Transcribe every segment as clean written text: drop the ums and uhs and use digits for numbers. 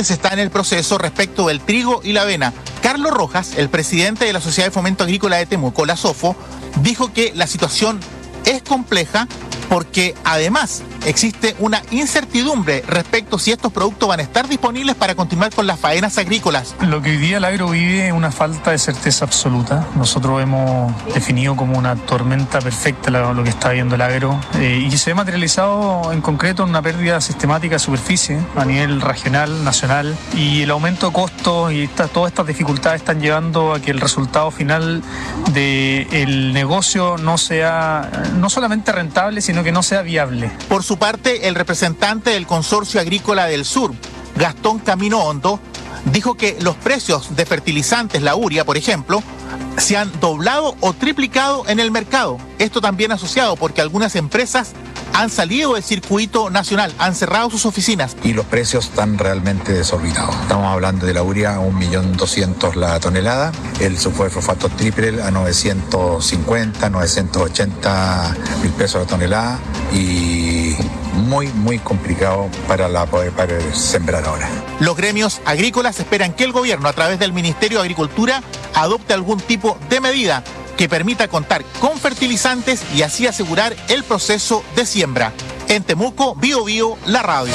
antes está en el proceso respecto del trigo y la avena. Carlos Rojas, el presidente de la Sociedad de Fomento Agrícola de Temuco, la SOFO, dijo que la situación es compleja porque además existe una incertidumbre respecto si estos productos van a estar disponibles para continuar con las faenas agrícolas. Lo que hoy día el agro vive es una falta de certeza absoluta. Nosotros hemos definido como una tormenta perfecta lo que está viendo el agro y se ve materializado en concreto en una pérdida sistemática de superficie a nivel regional, nacional, y el aumento de costos y todas estas dificultades están llevando a que el resultado final del negocio no sea no solamente rentable, sino que no sea viable. Por su parte, el representante del Consorcio Agrícola del Sur, Gastón Camino Hondo, dijo que los precios de fertilizantes, la urea, por ejemplo, se han doblado o triplicado en el mercado. Esto también asociado porque algunas empresas han salido del circuito nacional, han cerrado sus oficinas. Y los precios están realmente desorbitados. Estamos hablando de la urea a 1.200.000 la tonelada, el sulfato de fosfato triple a 950, 980 mil pesos la tonelada, y muy complicado para poder sembrar ahora. Los gremios agrícolas esperan que el gobierno, a través del Ministerio de Agricultura, adopte algún tipo de medida que permita contar con fertilizantes y así asegurar el proceso de siembra. En Temuco, Bio Bio, la radio.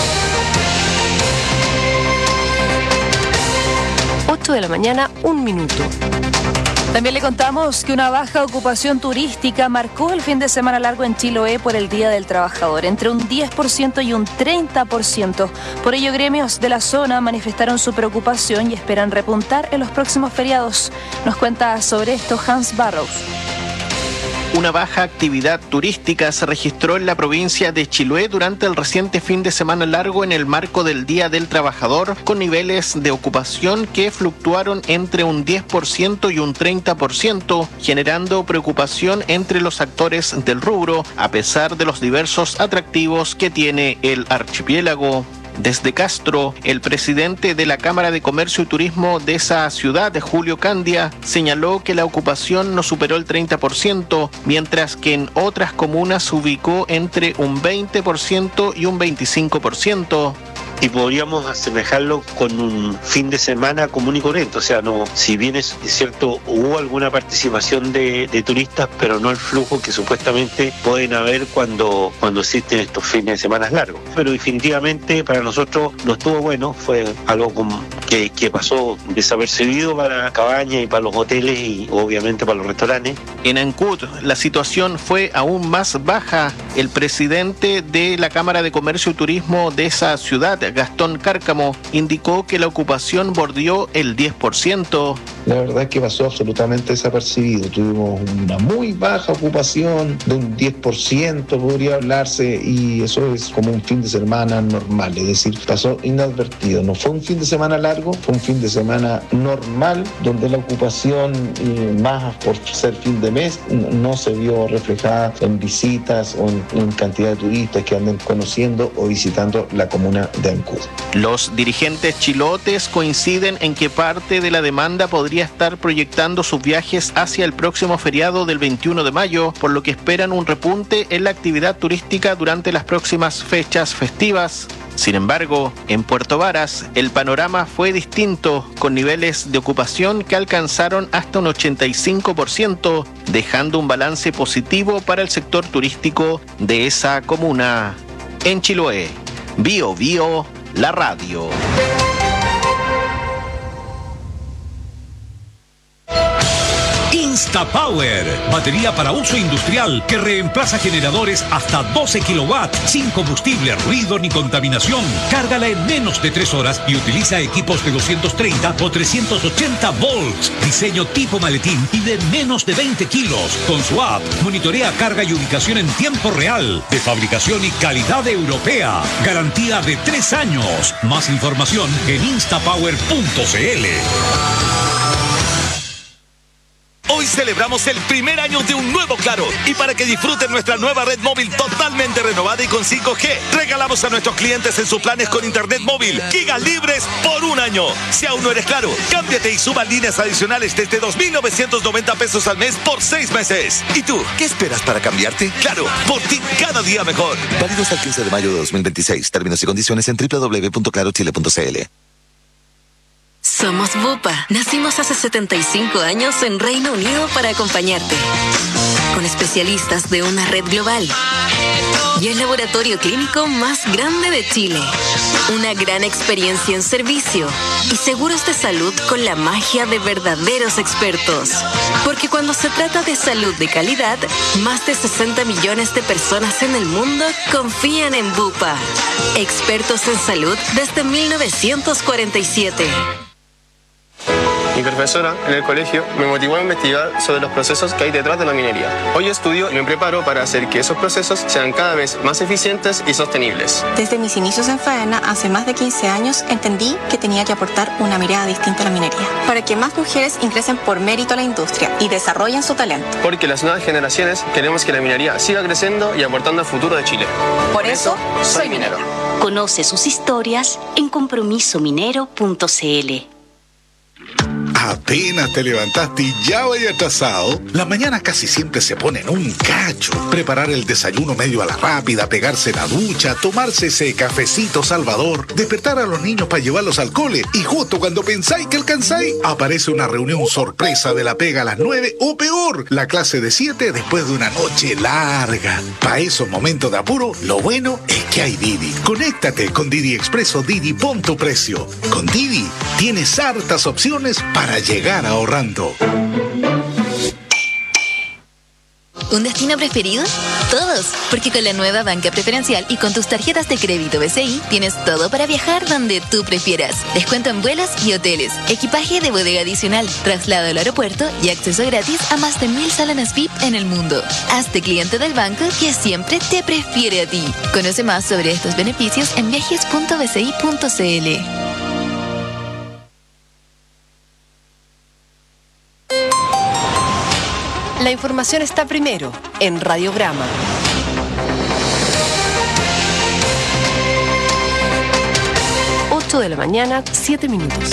8 de la mañana, 1 minuto. También le contamos que una baja ocupación turística marcó el fin de semana largo en Chiloé por el Día del Trabajador, entre un 10% y un 30%. Por ello, gremios de la zona manifestaron su preocupación y esperan repuntar en los próximos feriados. Nos cuenta sobre esto Hans Barrows. Una baja actividad turística se registró en la provincia de Chiloé durante el reciente fin de semana largo en el marco del Día del Trabajador, con niveles de ocupación que fluctuaron entre un 10% y un 30%, generando preocupación entre los actores del rubro, a pesar de los diversos atractivos que tiene el archipiélago. Desde Castro, el presidente de la Cámara de Comercio y Turismo de esa ciudad, Julio Candia, señaló que la ocupación no superó el 30%, mientras que en otras comunas se ubicó entre un 20% y un 25%. Y podríamos asemejarlo con un fin de semana común y corriente, o sea, no, si bien es cierto, hubo alguna participación de turistas, pero no el flujo que supuestamente pueden haber cuando existen estos fines de semana largos. Pero definitivamente para nosotros no estuvo bueno, fue algo que pasó desapercibido para cabañas y para los hoteles y obviamente para los restaurantes. En Ancud la situación fue aún más baja. El presidente de la Cámara de Comercio y Turismo de esa ciudad, Gastón Cárcamo, indicó que la ocupación bordeó el 10%. La verdad es que pasó absolutamente desapercibido. Tuvimos una muy baja ocupación, de un 10% podría hablarse, y eso es como un fin de semana normal, es decir, pasó inadvertido. No fue un fin de semana largo, fue un fin de semana normal, donde la ocupación, más por ser fin de mes, no se vio reflejada en visitas o en cantidad de turistas que anden conociendo o visitando la comuna de Ancud. Los dirigentes chilotes coinciden en que parte de la demanda podría estar proyectando sus viajes hacia el próximo feriado del 21 de mayo, por lo que esperan un repunte en la actividad turística durante las próximas fechas festivas. Sin embargo, en Puerto Varas el panorama fue distinto, con niveles de ocupación que alcanzaron hasta un 85%, dejando un balance positivo para el sector turístico de esa comuna. En Chiloé, Bio Bio, la radio. InstaPower, batería para uso industrial que reemplaza generadores hasta 12 kilowatts sin combustible, ruido ni contaminación. Cárgala en menos de 3 horas y utiliza equipos de 230 o 380 volts. Diseño tipo maletín y de menos de 20 kilos. Con su app, monitorea carga y ubicación en tiempo real. De fabricación y calidad europea. Garantía de 3 años. Más información en instapower.cl. Hoy celebramos el primer año de un nuevo Claro, y para que disfruten nuestra nueva red móvil totalmente renovada y con 5G, regalamos a nuestros clientes en sus planes con internet móvil gigas libres por 1 año. Si aún no eres Claro, cámbiate y suma líneas adicionales desde 2.990 pesos al mes por 6 meses. ¿Y tú, qué esperas para cambiarte? Claro, por ti cada día mejor. Válido hasta el 15 de mayo de 2026. Términos y condiciones en www.clarochile.cl. Somos Bupa. Nacimos hace 75 años en Reino Unido para acompañarte. Con especialistas de una red global. Y el laboratorio clínico más grande de Chile. Una gran experiencia en servicio. Y seguros de salud con la magia de verdaderos expertos. Porque cuando se trata de salud de calidad, más de 60 millones de personas en el mundo confían en Bupa. Expertos en salud desde 1947. Mi profesora en el colegio me motivó a investigar sobre los procesos que hay detrás de la minería. Hoy estudio y me preparo para hacer que esos procesos sean cada vez más eficientes y sostenibles. Desde mis inicios en Faena, hace más de 15 años, entendí que tenía que aportar una mirada distinta a la minería, para que más mujeres ingresen por mérito a la industria y desarrollen su talento. Porque las nuevas generaciones queremos que la minería siga creciendo y aportando al futuro de Chile. Por eso, soy minero. Conoce sus historias en compromisominero.cl. Apenas te levantaste y ya vaya atrasado. Las mañanas casi siempre se ponen un cacho. Preparar el desayuno medio a la rápida, pegarse la ducha, tomarse ese cafecito salvador, despertar a los niños para llevarlos al cole. Y justo cuando pensáis que alcanzáis, aparece una reunión sorpresa de la pega a las 9 o peor, la clase de 7 después de una noche larga. Para esos momentos de apuro, lo bueno es que hay Didi. Conéctate con Didi Express o Didi Pon tu Precio. Con Didi tienes hartas opciones para llegar ahorrando. ¿Un destino preferido? Todos, porque con la nueva banca preferencial y con tus tarjetas de crédito BCI tienes todo para viajar donde tú prefieras. Descuento en vuelos y hoteles, equipaje de bodega adicional, traslado al aeropuerto y acceso gratis a más de 1000 salones VIP en el mundo. Hazte cliente del banco que siempre te prefiere a ti. Conoce más sobre estos beneficios en viajes.bci.cl. La información está primero en Radiograma. 8 de la mañana, 7 minutos.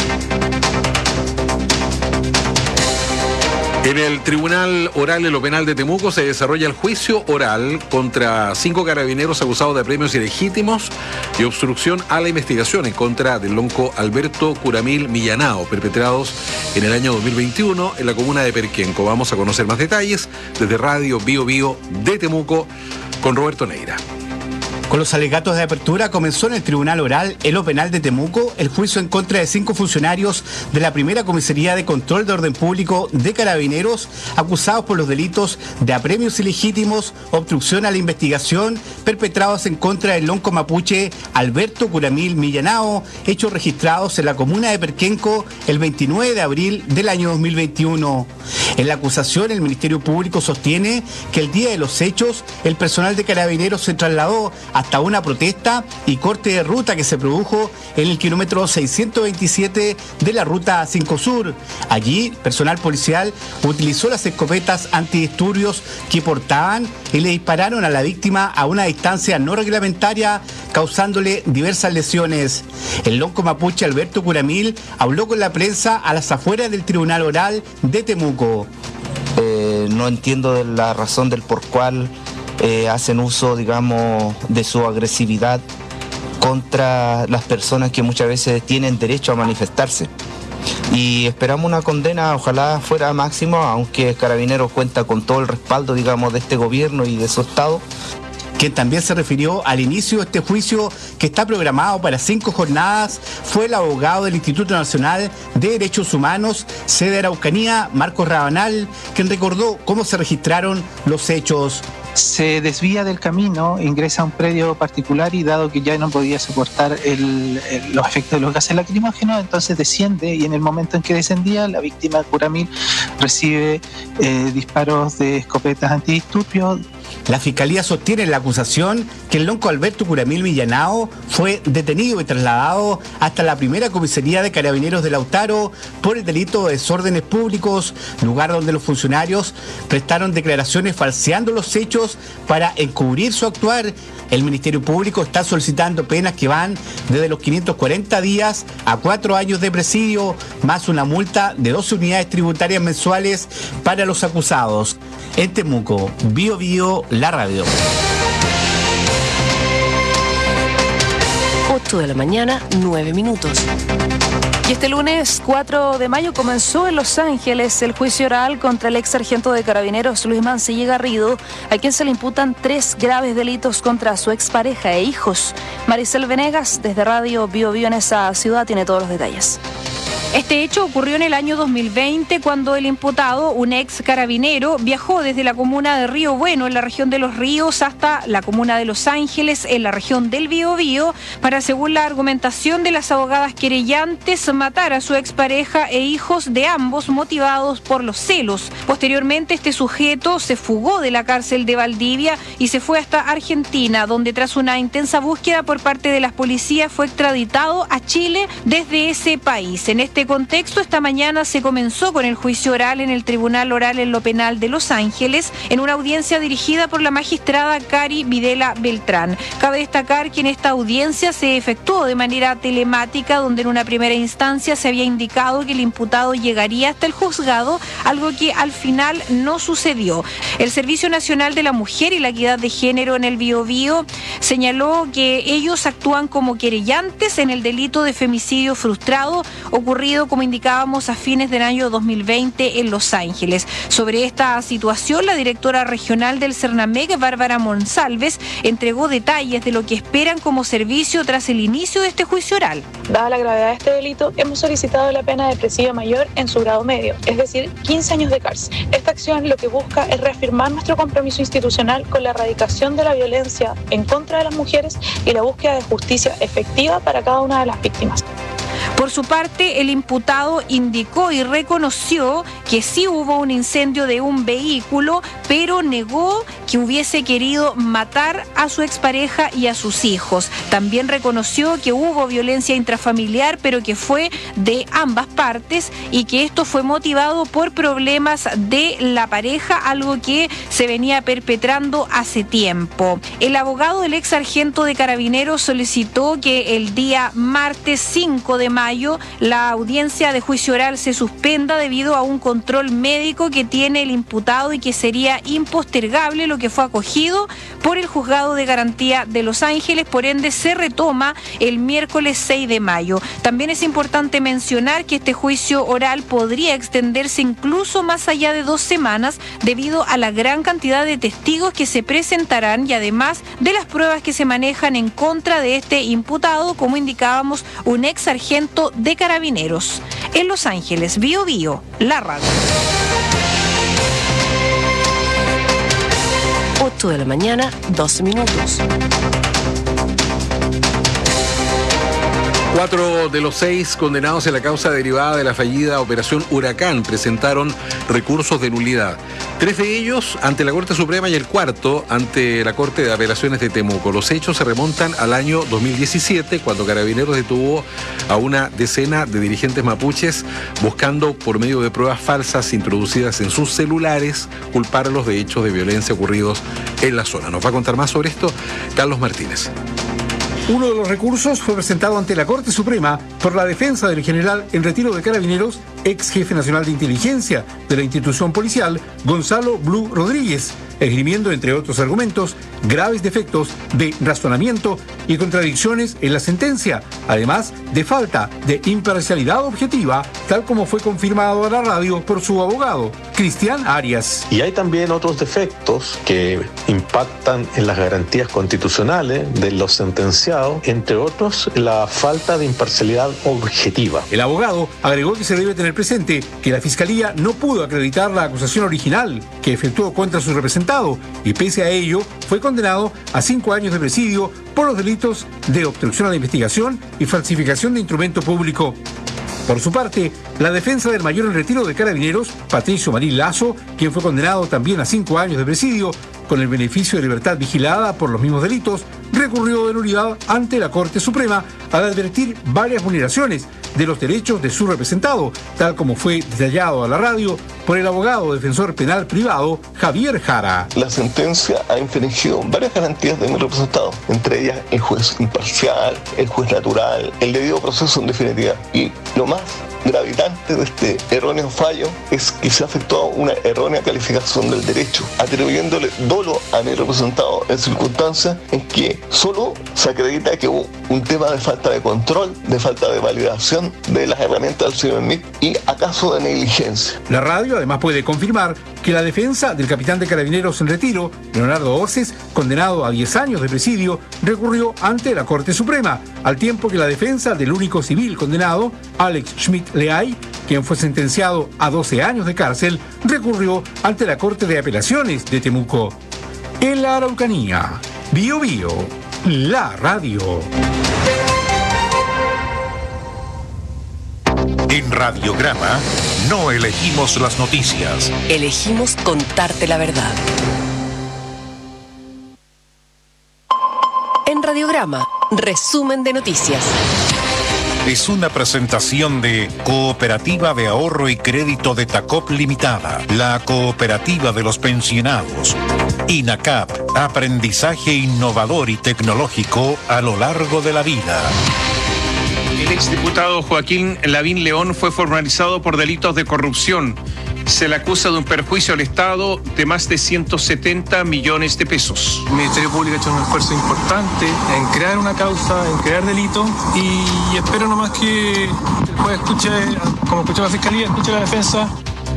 En el Tribunal Oral en lo Penal de Temuco se desarrolla el juicio oral contra 5 carabineros acusados de premios ilegítimos y obstrucción a la investigación en contra del lonco Alberto Curamil Millanao, perpetrados en el año 2021 en la comuna de Perquenco. Vamos a conocer más detalles desde Radio Bio Bio de Temuco con Roberto Neira. Con los alegatos de apertura comenzó en el Tribunal Oral en lo Penal de Temuco el juicio en contra de 5 funcionarios de la primera Comisaría de Control de Orden Público de Carabineros acusados por los delitos de apremios ilegítimos, obstrucción a la investigación perpetrados en contra del lonco mapuche Alberto Curamil Millanao, hechos registrados en la comuna de Perquenco el 29 de abril del año 2021. En la acusación, el Ministerio Público sostiene que el día de los hechos el personal de Carabineros se trasladó hasta una protesta y corte de ruta que se produjo en el kilómetro 627 de la ruta 5 Sur. Allí, personal policial utilizó las escopetas antidisturbios que portaban y le dispararon a la víctima a una distancia no reglamentaria, causándole diversas lesiones. El lonco mapuche Alberto Curamil habló con la prensa a las afueras del Tribunal Oral de Temuco. No entiendo la razón del por cual hacen uso, digamos, de su agresividad contra las personas que muchas veces tienen derecho a manifestarse. Y esperamos una condena, ojalá fuera máximo, aunque Carabineros cuenta con todo el respaldo, digamos, de este gobierno y de su Estado. Quien también se refirió al inicio de este juicio, que está programado para 5 jornadas, fue el abogado del Instituto Nacional de Derechos Humanos, sede de Araucanía, Marcos Rabanal, quien recordó cómo se registraron los hechos. Se desvía del camino, ingresa a un predio particular y dado que ya no podía soportar los efectos de los gases lacrimógenos, entonces desciende y en el momento en que descendía, la víctima Curamil recibe disparos de escopetas antidisturbios. La Fiscalía sostiene en la acusación que el lonco Alberto Curamil Millanao fue detenido y trasladado hasta la primera comisaría de Carabineros de Lautaro por el delito de desórdenes públicos, lugar donde los funcionarios prestaron declaraciones falseando los hechos para encubrir su actuar. El Ministerio Público está solicitando penas que van desde los 540 días a 4 años de presidio, más una multa de 12 unidades tributarias mensuales para los acusados. En Temuco, Bio Bio, la radio. 8 de la mañana, 9 minutos. Y este lunes 4 de mayo comenzó en Los Ángeles el juicio oral contra el ex sargento de Carabineros Luis Mancilla Garrido, a quien se le imputan 3 graves delitos contra su expareja e hijos. Maricel Venegas, desde Radio Bio Bio en esa ciudad, tiene todos los detalles. Este hecho ocurrió en el año 2020 cuando el imputado, un ex carabinero, viajó desde la comuna de Río Bueno, en la región de Los Ríos, hasta la comuna de Los Ángeles, en la región del Biobío, para, según la argumentación de las abogadas querellantes, matar a su expareja e hijos de ambos motivados por los celos. Posteriormente, este sujeto se fugó de la cárcel de Valdivia y se fue hasta Argentina, donde tras una intensa búsqueda por parte de las policías fue extraditado a Chile desde ese país. En este contexto, esta mañana se comenzó con el juicio oral en el Tribunal Oral en lo Penal de Los Ángeles, en una audiencia dirigida por la magistrada Cari Videla Beltrán. Cabe destacar que en esta audiencia se efectuó de manera telemática, donde en una primera instancia se había indicado que el imputado llegaría hasta el juzgado, algo que al final no sucedió. El Servicio Nacional de la Mujer y la Equidad de Género en el Biobío señaló que ellos actúan como querellantes en el delito de femicidio frustrado ocurrido, como indicábamos, a fines del año 2020 en Los Ángeles. Sobre esta situación, la directora regional del CERNAMEC, Bárbara Monsalves, entregó detalles de lo que esperan como servicio tras el inicio de este juicio oral. Dada la gravedad de este delito, hemos solicitado la pena de presidio mayor en su grado medio, es decir, 15 años de cárcel. Esta acción lo que busca es reafirmar nuestro compromiso institucional con la erradicación de la violencia en contra de las mujeres y la búsqueda de justicia efectiva para cada una de las víctimas. Por su parte, el imputado indicó y reconoció que sí hubo un incendio de un vehículo, pero negó que hubiese querido matar a su expareja y a sus hijos. También reconoció que hubo violencia intrafamiliar, pero que fue de ambas partes y que esto fue motivado por problemas de la pareja, algo que se venía perpetrando hace tiempo. El abogado del ex sargento de Carabineros solicitó que el día martes 5 de mayo la audiencia de juicio oral se suspenda debido a un control médico que tiene el imputado y que sería impostergable, lo que fue acogido por el Juzgado de Garantía de Los Ángeles. Por ende, se retoma el miércoles 6 de mayo. También es importante mencionar que este juicio oral podría extenderse incluso más allá de 2 semanas debido a la gran cantidad de testigos que se presentarán y además de las pruebas que se manejan en contra de este imputado, como indicábamos, un ex sargento de Carabineros. En Los Ángeles, Bio Bio, la radio. 8 de la mañana, 12 minutos. 4 de los 6 condenados en la causa derivada de la fallida Operación Huracán presentaron recursos de nulidad. 3 de ellos ante la Corte Suprema y el 4º ante la Corte de Apelaciones de Temuco. Los hechos se remontan al año 2017, cuando Carabineros detuvo a una decena de dirigentes mapuches buscando, por medio de pruebas falsas introducidas en sus celulares, culparlos de hechos de violencia ocurridos en la zona. Nos va a contar más sobre esto Carlos Martínez. Uno de los recursos fue presentado ante la Corte Suprema por la defensa del general en retiro de Carabineros, ex jefe nacional de inteligencia de la institución policial, Gonzalo Blue Rodríguez, esgrimiendo, entre otros argumentos, graves defectos de razonamiento y contradicciones en la sentencia, además de falta de imparcialidad objetiva, tal como fue confirmado a la radio por su abogado, Cristian Arias. Y hay también otros defectos que impactan en las garantías constitucionales de los sentenciados, entre otros la falta de imparcialidad objetiva. El abogado agregó que se debe tener presente que la Fiscalía no pudo acreditar la acusación original que efectuó contra su representado y pese a ello fue condenado a 5 años de presidio por los delitos de obstrucción a la investigación y falsificación de instrumento público. Por su parte, la defensa del mayor en retiro de Carabineros, Patricio Marín Lazo, quien fue condenado también a 5 años de presidio, con el beneficio de libertad vigilada por los mismos delitos, recurrió de nulidad ante la Corte Suprema al advertir varias vulneraciones de los derechos de su representado, tal como fue detallado a la radio por el abogado defensor penal privado Javier Jara. La sentencia ha infringido varias garantías de mi representado, entre ellas el juez imparcial, el juez natural, el debido proceso en definitiva. Y lo más gravitante de este erróneo fallo es que se afectó una errónea calificación del derecho, atribuyéndole dolo a mi representado en circunstancias en que solo se acredita que hubo un tema de falta de control, de falta de validación de las herramientas del señor Smith y acaso de negligencia. La radio además puede confirmar que la defensa del capitán de Carabineros en retiro, Leonardo Oces, condenado a 10 años de presidio, recurrió ante la Corte Suprema, al tiempo que la defensa del único civil condenado, Alex Schmidt-Leay, quien fue sentenciado a 12 años de cárcel, recurrió ante la Corte de Apelaciones de Temuco. En la Araucanía, Bío Bío, la radio. En Radiograma no elegimos las noticias. Elegimos contarte la verdad. En Radiograma, resumen de noticias. Es una presentación de Cooperativa de Ahorro y Crédito de Tacop Limitada, la cooperativa de los pensionados. INACAP, aprendizaje innovador y tecnológico a lo largo de la vida. El exdiputado Joaquín Lavín León fue formalizado por delitos de corrupción. Se le acusa de un perjuicio al Estado de más de 170 millones de pesos. El Ministerio Público ha hecho un esfuerzo importante en crear una causa, en crear delitos y espero nomás que el juez escuche, como escuchó la Fiscalía, escuche la defensa.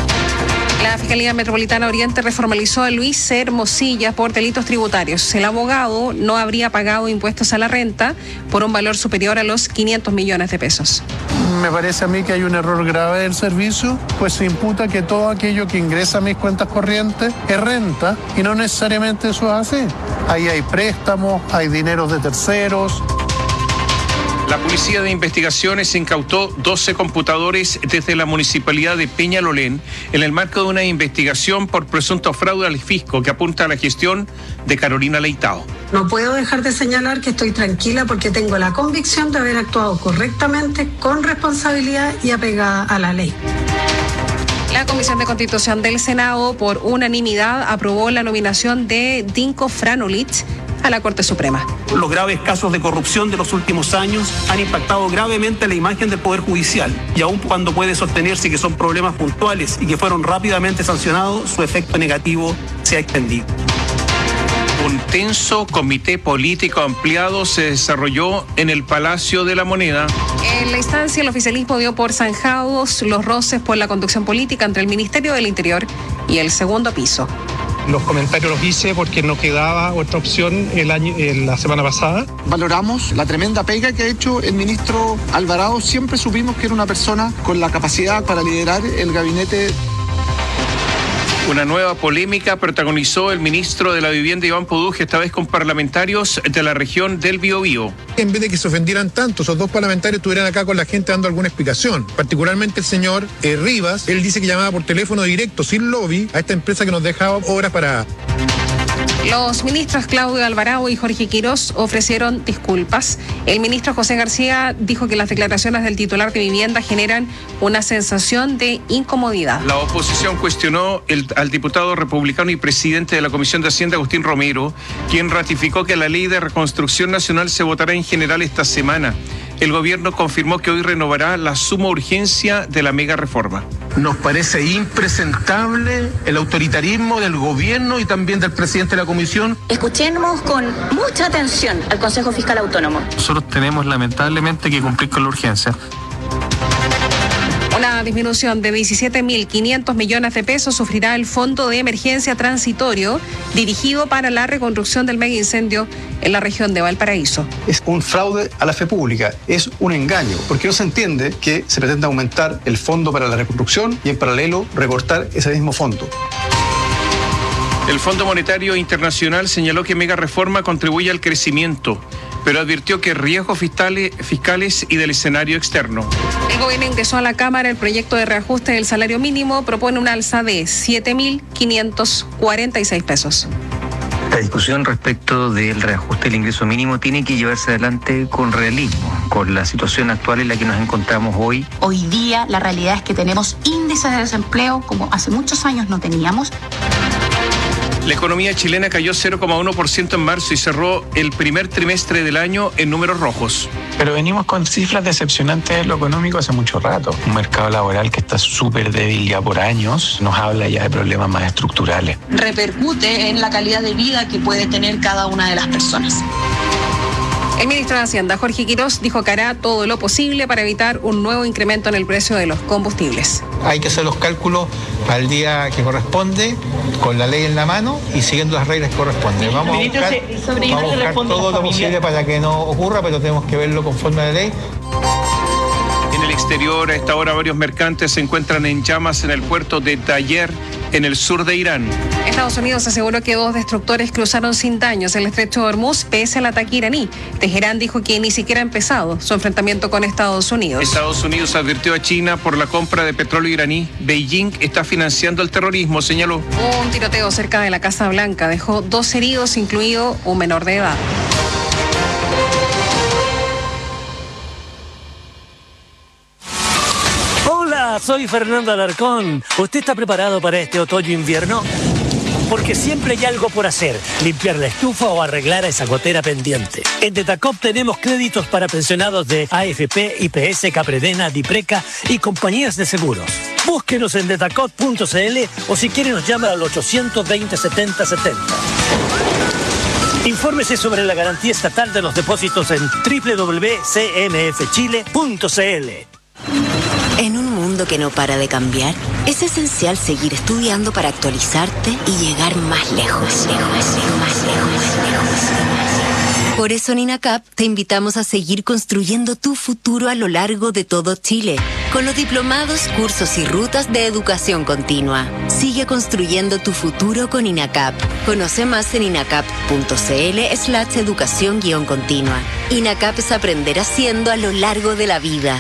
La Fiscalía Metropolitana Oriente reformalizó a Luis Hermosilla por delitos tributarios. El abogado no habría pagado impuestos a la renta por un valor superior a los 500 millones de pesos. Me parece a mí que hay un error grave del servicio, pues se imputa que todo aquello que ingresa a mis cuentas corrientes es renta y no necesariamente eso es así. Ahí hay préstamos, hay dineros de terceros. La Policía de Investigaciones incautó 12 computadores desde la Municipalidad de Peñalolén en el marco de una investigación por presunto fraude al fisco que apunta a la gestión de Carolina Leitao. No puedo dejar de señalar que estoy tranquila porque tengo la convicción de haber actuado correctamente, con responsabilidad y apegada a la ley. La Comisión de Constitución del Senado, por unanimidad, aprobó la nominación de Dinko Franulich a la Corte Suprema. Los graves casos de corrupción de los últimos años han impactado gravemente la imagen del Poder Judicial y aun cuando puede sostenerse que son problemas puntuales y que fueron rápidamente sancionados, su efecto negativo se ha extendido. Un tenso comité político ampliado se desarrolló en el Palacio de la Moneda. En la instancia, el oficialismo dio por zanjados los roces por la conducción política entre el Ministerio del Interior y el segundo piso. Los comentarios los hice porque no quedaba otra opción la semana pasada. Valoramos la tremenda pega que ha hecho el ministro Alvarado. Siempre supimos que era una persona con la capacidad para liderar el gabinete. Una nueva polémica protagonizó el ministro de la Vivienda, Iván Poduje, esta vez con parlamentarios de la región del Biobío. En vez de que se ofendieran tanto, esos dos parlamentarios estuvieran acá con la gente dando alguna explicación. Particularmente el señor Rivas, él dice que llamaba por teléfono directo, sin lobby, a esta empresa que nos dejaba horas para... Los ministros Claudio Alvarado y Jorge Quirós ofrecieron disculpas. El ministro José García dijo que las declaraciones del titular de vivienda generan una sensación de incomodidad. La oposición cuestionó al diputado republicano y presidente de la Comisión de Hacienda, Agustín Romero, quien ratificó que la ley de reconstrucción nacional se votará en general esta semana. El gobierno confirmó que hoy renovará la suma urgencia de la mega reforma. Nos parece impresentable el autoritarismo del gobierno y también del presidente de la comisión. Escuchemos con mucha atención al Consejo Fiscal Autónomo. Nosotros tenemos lamentablemente que cumplir con la urgencia. Una disminución de 17.500 millones de pesos sufrirá el Fondo de Emergencia Transitorio dirigido para la reconstrucción del mega incendio en la región de Valparaíso. Es un fraude a la fe pública, es un engaño, porque no se entiende que se pretende aumentar el fondo para la reconstrucción y en paralelo recortar ese mismo fondo. El Fondo Monetario Internacional señaló que mega reforma contribuye al crecimiento, pero advirtió que riesgos fiscales y del escenario externo. El gobierno ingresó a la Cámara el proyecto de reajuste del salario mínimo, propone una alza de 7.546 pesos. La discusión respecto del reajuste del ingreso mínimo tiene que llevarse adelante con realismo, con la situación actual en la que nos encontramos hoy. Hoy día la realidad es que tenemos índices de desempleo como hace muchos años no teníamos. La economía chilena cayó 0,1% en marzo y cerró el primer trimestre del año en números rojos. Pero venimos con cifras decepcionantes en lo económico hace mucho rato. Un mercado laboral que está súper débil ya por años nos habla ya de problemas más estructurales. Repercute en la calidad de vida que puede tener cada una de las personas. El ministro de Hacienda, Jorge Quirós, dijo que hará todo lo posible para evitar un nuevo incremento en el precio de los combustibles. Hay que hacer los cálculos al día que corresponde, con la ley en la mano y siguiendo las reglas que corresponden. Vamos a buscar todo lo posible para que no ocurra, pero tenemos que verlo conforme a la ley. En el exterior, a esta hora, varios mercantes se encuentran en llamas en el puerto de Tayer, en el sur de Irán. Estados Unidos aseguró que 2 destructores cruzaron sin daños el estrecho de Hormuz pese al ataque iraní. Teherán dijo que ni siquiera ha empezado su enfrentamiento con Estados Unidos. Estados Unidos advirtió a China por la compra de petróleo iraní. Beijing está financiando el terrorismo, señaló. Un tiroteo cerca de la Casa Blanca dejó 2 heridos, incluido un menor de edad. Hola, soy Fernando Alarcón. ¿Usted está preparado para este otoño-invierno? Porque siempre hay algo por hacer, limpiar la estufa o arreglar a esa gotera pendiente. En Detacop tenemos créditos para pensionados de AFP, IPS, Capredena, Dipreca y compañías de seguros. Búsquenos en detacop.cl o si quiere nos llama al 820-7070. Infórmese sobre la garantía estatal de los depósitos en www.cmfchile.cl. En un mundo que no para de cambiar, es esencial seguir estudiando para actualizarte y llegar más lejos. Por eso en INACAP te invitamos a seguir construyendo tu futuro a lo largo de todo Chile, con los diplomados, cursos y rutas de educación continua. Sigue construyendo tu futuro con INACAP. Conoce más en inacap.cl/educación-continua. INACAP es aprender haciendo a lo largo de la vida.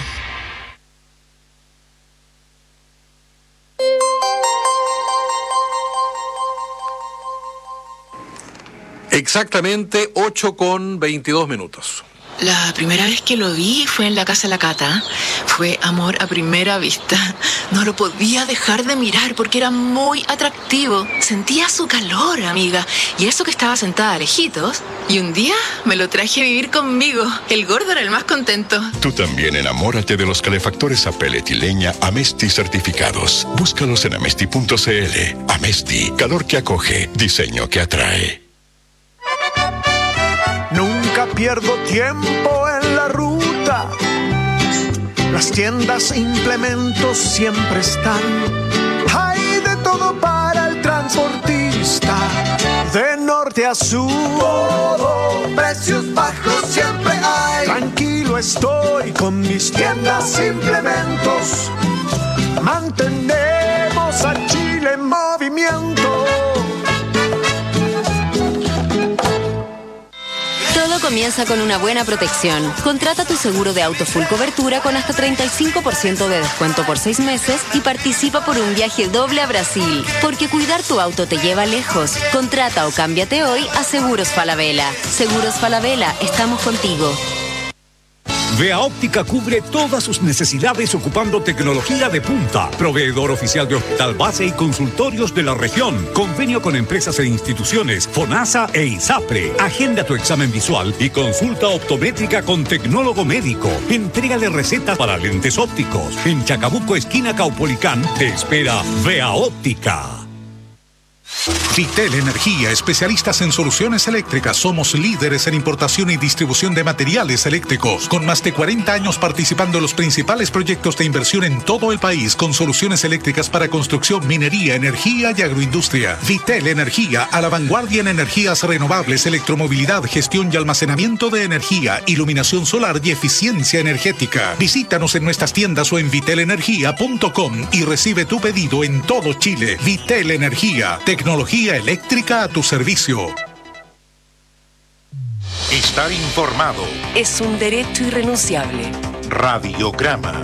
Exactamente 8:22. La primera vez que lo vi fue en la casa de la Cata. Fue amor a primera vista. No lo podía dejar de mirar porque era muy atractivo. Sentía su calor, amiga. Y eso que estaba sentada lejitos. Y un día me lo traje a vivir conmigo. El gordo era el más contento. Tú también enamórate de los calefactores a pellet y leña Amesti certificados. Búscalos en amesti.cl. Amesti, calor que acoge, diseño que atrae. Nunca pierdo tiempo en la ruta. Las tiendas e implementos siempre están. Hay de todo para el transportista. De norte a sur, todo, precios bajos siempre hay. Tranquilo estoy con mis tiendas e implementos. Mantenemos a Chile en movimiento. Todo comienza con una buena protección. Contrata tu seguro de auto full cobertura con hasta 35% de descuento por 6 meses y participa por un viaje doble a Brasil. Porque cuidar tu auto te lleva lejos. Contrata o cámbiate hoy a Seguros Falabella. Seguros Falabella, estamos contigo. Vea Óptica cubre todas sus necesidades ocupando tecnología de punta. Proveedor oficial de hospital base y consultorios de la región. Convenio con empresas e instituciones, FONASA e ISAPRE. Agenda tu examen visual y consulta optométrica con tecnólogo médico. Entrega de recetas para lentes ópticos. En Chacabuco, esquina Caupolicán, te espera Vea Óptica. Vitel Energía, especialistas en soluciones eléctricas. Somos líderes en importación y distribución de materiales eléctricos, con más de 40 años participando en los principales proyectos de inversión en todo el país, con soluciones eléctricas para construcción, minería, energía y agroindustria. Vitel Energía, a la vanguardia en energías renovables, electromovilidad, gestión y almacenamiento de energía, iluminación solar y eficiencia energética. Visítanos en nuestras tiendas o en vitelenergia.com y recibe tu pedido en todo Chile. Vitel Energía, tecnología eléctrica a tu servicio. Estar informado es un derecho irrenunciable. Radiograma.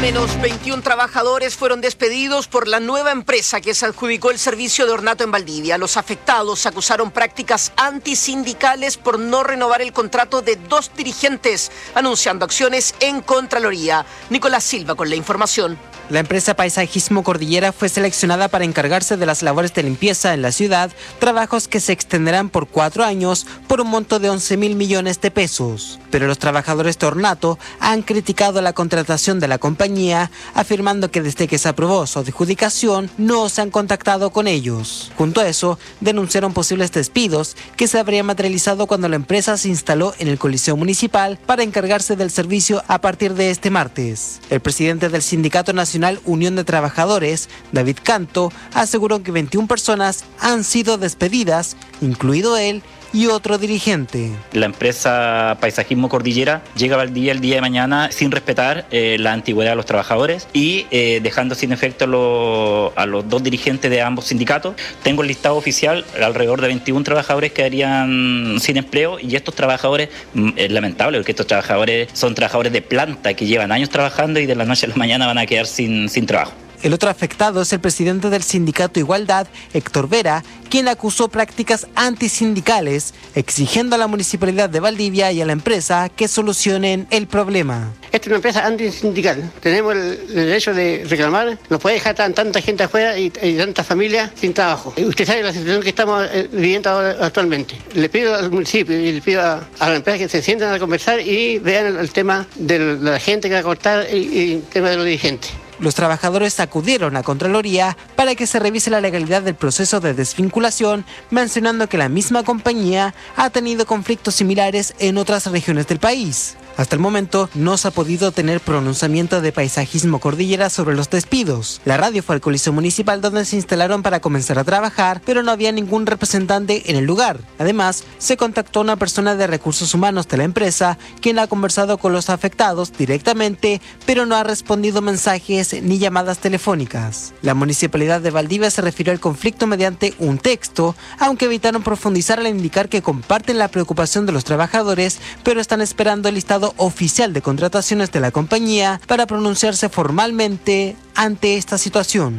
menos 21 trabajadores fueron despedidos por la nueva empresa que se adjudicó el servicio de ornato en Valdivia. Los afectados acusaron prácticas antisindicales por no renovar el contrato de 2 dirigentes, anunciando acciones en Contraloría. Nicolás Silva con la información. La empresa Paisajismo Cordillera fue seleccionada para encargarse de las labores de limpieza en la ciudad, trabajos que se extenderán por 4 años por un monto de 11.000 millones de pesos. Pero los trabajadores de ornato han criticado la contratación de la compañía, afirmando que desde que se aprobó su adjudicación no se han contactado con ellos. Junto a eso, denunciaron posibles despidos que se habrían materializado cuando la empresa se instaló en el Coliseo Municipal para encargarse del servicio a partir de este martes. El presidente del Sindicato Nacional Unión de Trabajadores, David Canto, aseguró que 21 personas han sido despedidas, incluido él y otro dirigente. La empresa Paisajismo Cordillera llega a Valdivia el día de mañana sin respetar la antigüedad de los trabajadores y dejando sin efecto a los 2 dirigentes de ambos sindicatos. Tengo el listado oficial, alrededor de 21 trabajadores quedarían sin empleo, y estos trabajadores, es lamentable porque estos trabajadores son trabajadores de planta que llevan años trabajando y de la noche a la mañana van a quedar sin trabajo. El otro afectado es el presidente del sindicato Igualdad, Héctor Vera, quien acusó prácticas antisindicales, exigiendo a la Municipalidad de Valdivia y a la empresa que solucionen el problema. Esta es una empresa antisindical. Tenemos el derecho de reclamar. Nos puede dejar tanta gente afuera y tantas familias sin trabajo. Usted sabe la situación que estamos viviendo actualmente. Le pido al municipio y le pido a la empresa que se sienten a conversar y vean el tema de la gente que va a cortar y el tema de los dirigentes. Los trabajadores acudieron a Contraloría para que se revise la legalidad del proceso de desvinculación, mencionando que la misma compañía ha tenido conflictos similares en otras regiones del país. Hasta el momento no se ha podido tener pronunciamiento de Paisajismo Cordillera sobre los despidos. La radio fue al Coliseo Municipal donde se instalaron para comenzar a trabajar, pero no había ningún representante en el lugar. Además, se contactó a una persona de recursos humanos de la empresa, quien ha conversado con los afectados directamente, pero no ha respondido mensajes ni llamadas telefónicas. La Municipalidad de Valdivia se refirió al conflicto mediante un texto, aunque evitaron profundizar al indicar que comparten la preocupación de los trabajadores, pero están esperando el listado oficial de contrataciones de la compañía para pronunciarse formalmente ante esta situación.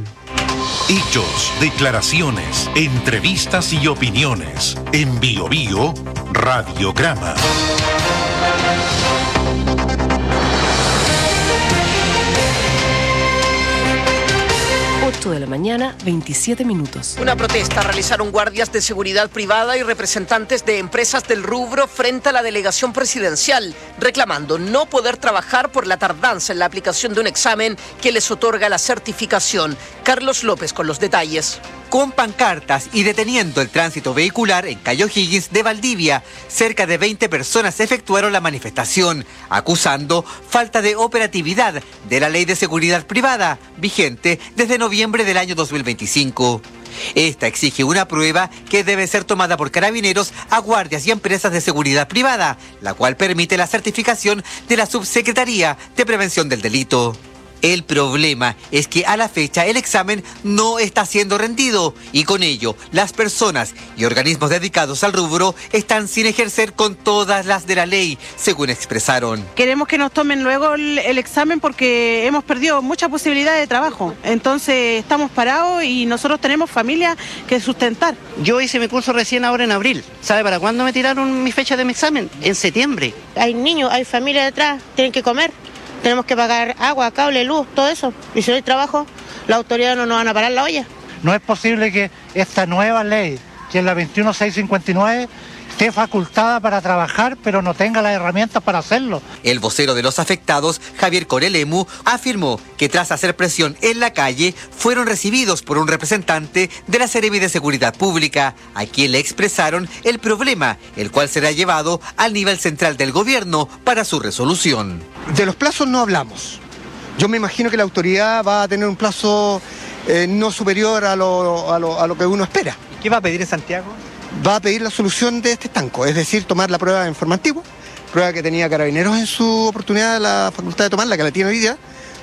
Hechos, declaraciones, entrevistas y opiniones. En Bio Bio, Radiograma. 8 de la mañana, 27 minutos. Una protesta realizaron guardias de seguridad privada y representantes de empresas del rubro frente a la delegación presidencial, reclamando no poder trabajar por la tardanza en la aplicación de un examen que les otorga la certificación. Carlos López con los detalles. Con pancartas y deteniendo el tránsito vehicular en Cayo Higgins de Valdivia, cerca de 20 personas efectuaron la manifestación, acusando falta de operatividad de la Ley de Seguridad Privada, vigente desde noviembre del año 2025. Esta exige una prueba que debe ser tomada por carabineros a guardias y empresas de seguridad privada, la cual permite la certificación de la Subsecretaría de Prevención del Delito. El problema es que a la fecha el examen no está siendo rendido y con ello las personas y organismos dedicados al rubro están sin ejercer con todas las de la ley, según expresaron. Queremos que nos tomen luego el examen porque hemos perdido mucha posibilidad de trabajo. Entonces estamos parados y nosotros tenemos familia que sustentar. Yo hice mi curso recién ahora en abril. ¿Sabe para cuándo me tiraron mi fecha de mi examen? En septiembre. Hay niños, hay familia detrás, tienen que comer. Tenemos que pagar agua, cable, luz, todo eso. Y si no hay trabajo, las autoridades no nos van a parar la olla. No es posible que esta nueva ley, que es la 21659, esté facultada para trabajar, pero no tenga las herramientas para hacerlo. El vocero de los afectados, Javier Corelemu, afirmó que tras hacer presión en la calle, fueron recibidos por un representante de la Seremi de Seguridad Pública, a quien le expresaron el problema, el cual será llevado al nivel central del gobierno para su resolución. De los plazos no hablamos. Yo me imagino que la autoridad va a tener un plazo no superior a lo que uno espera. ¿Qué va a pedir en Santiago? Va a pedir la solución de este estanco, es decir, tomar la prueba informativa, prueba que tenía Carabineros en su oportunidad, la facultad de tomarla, que la tiene hoy día,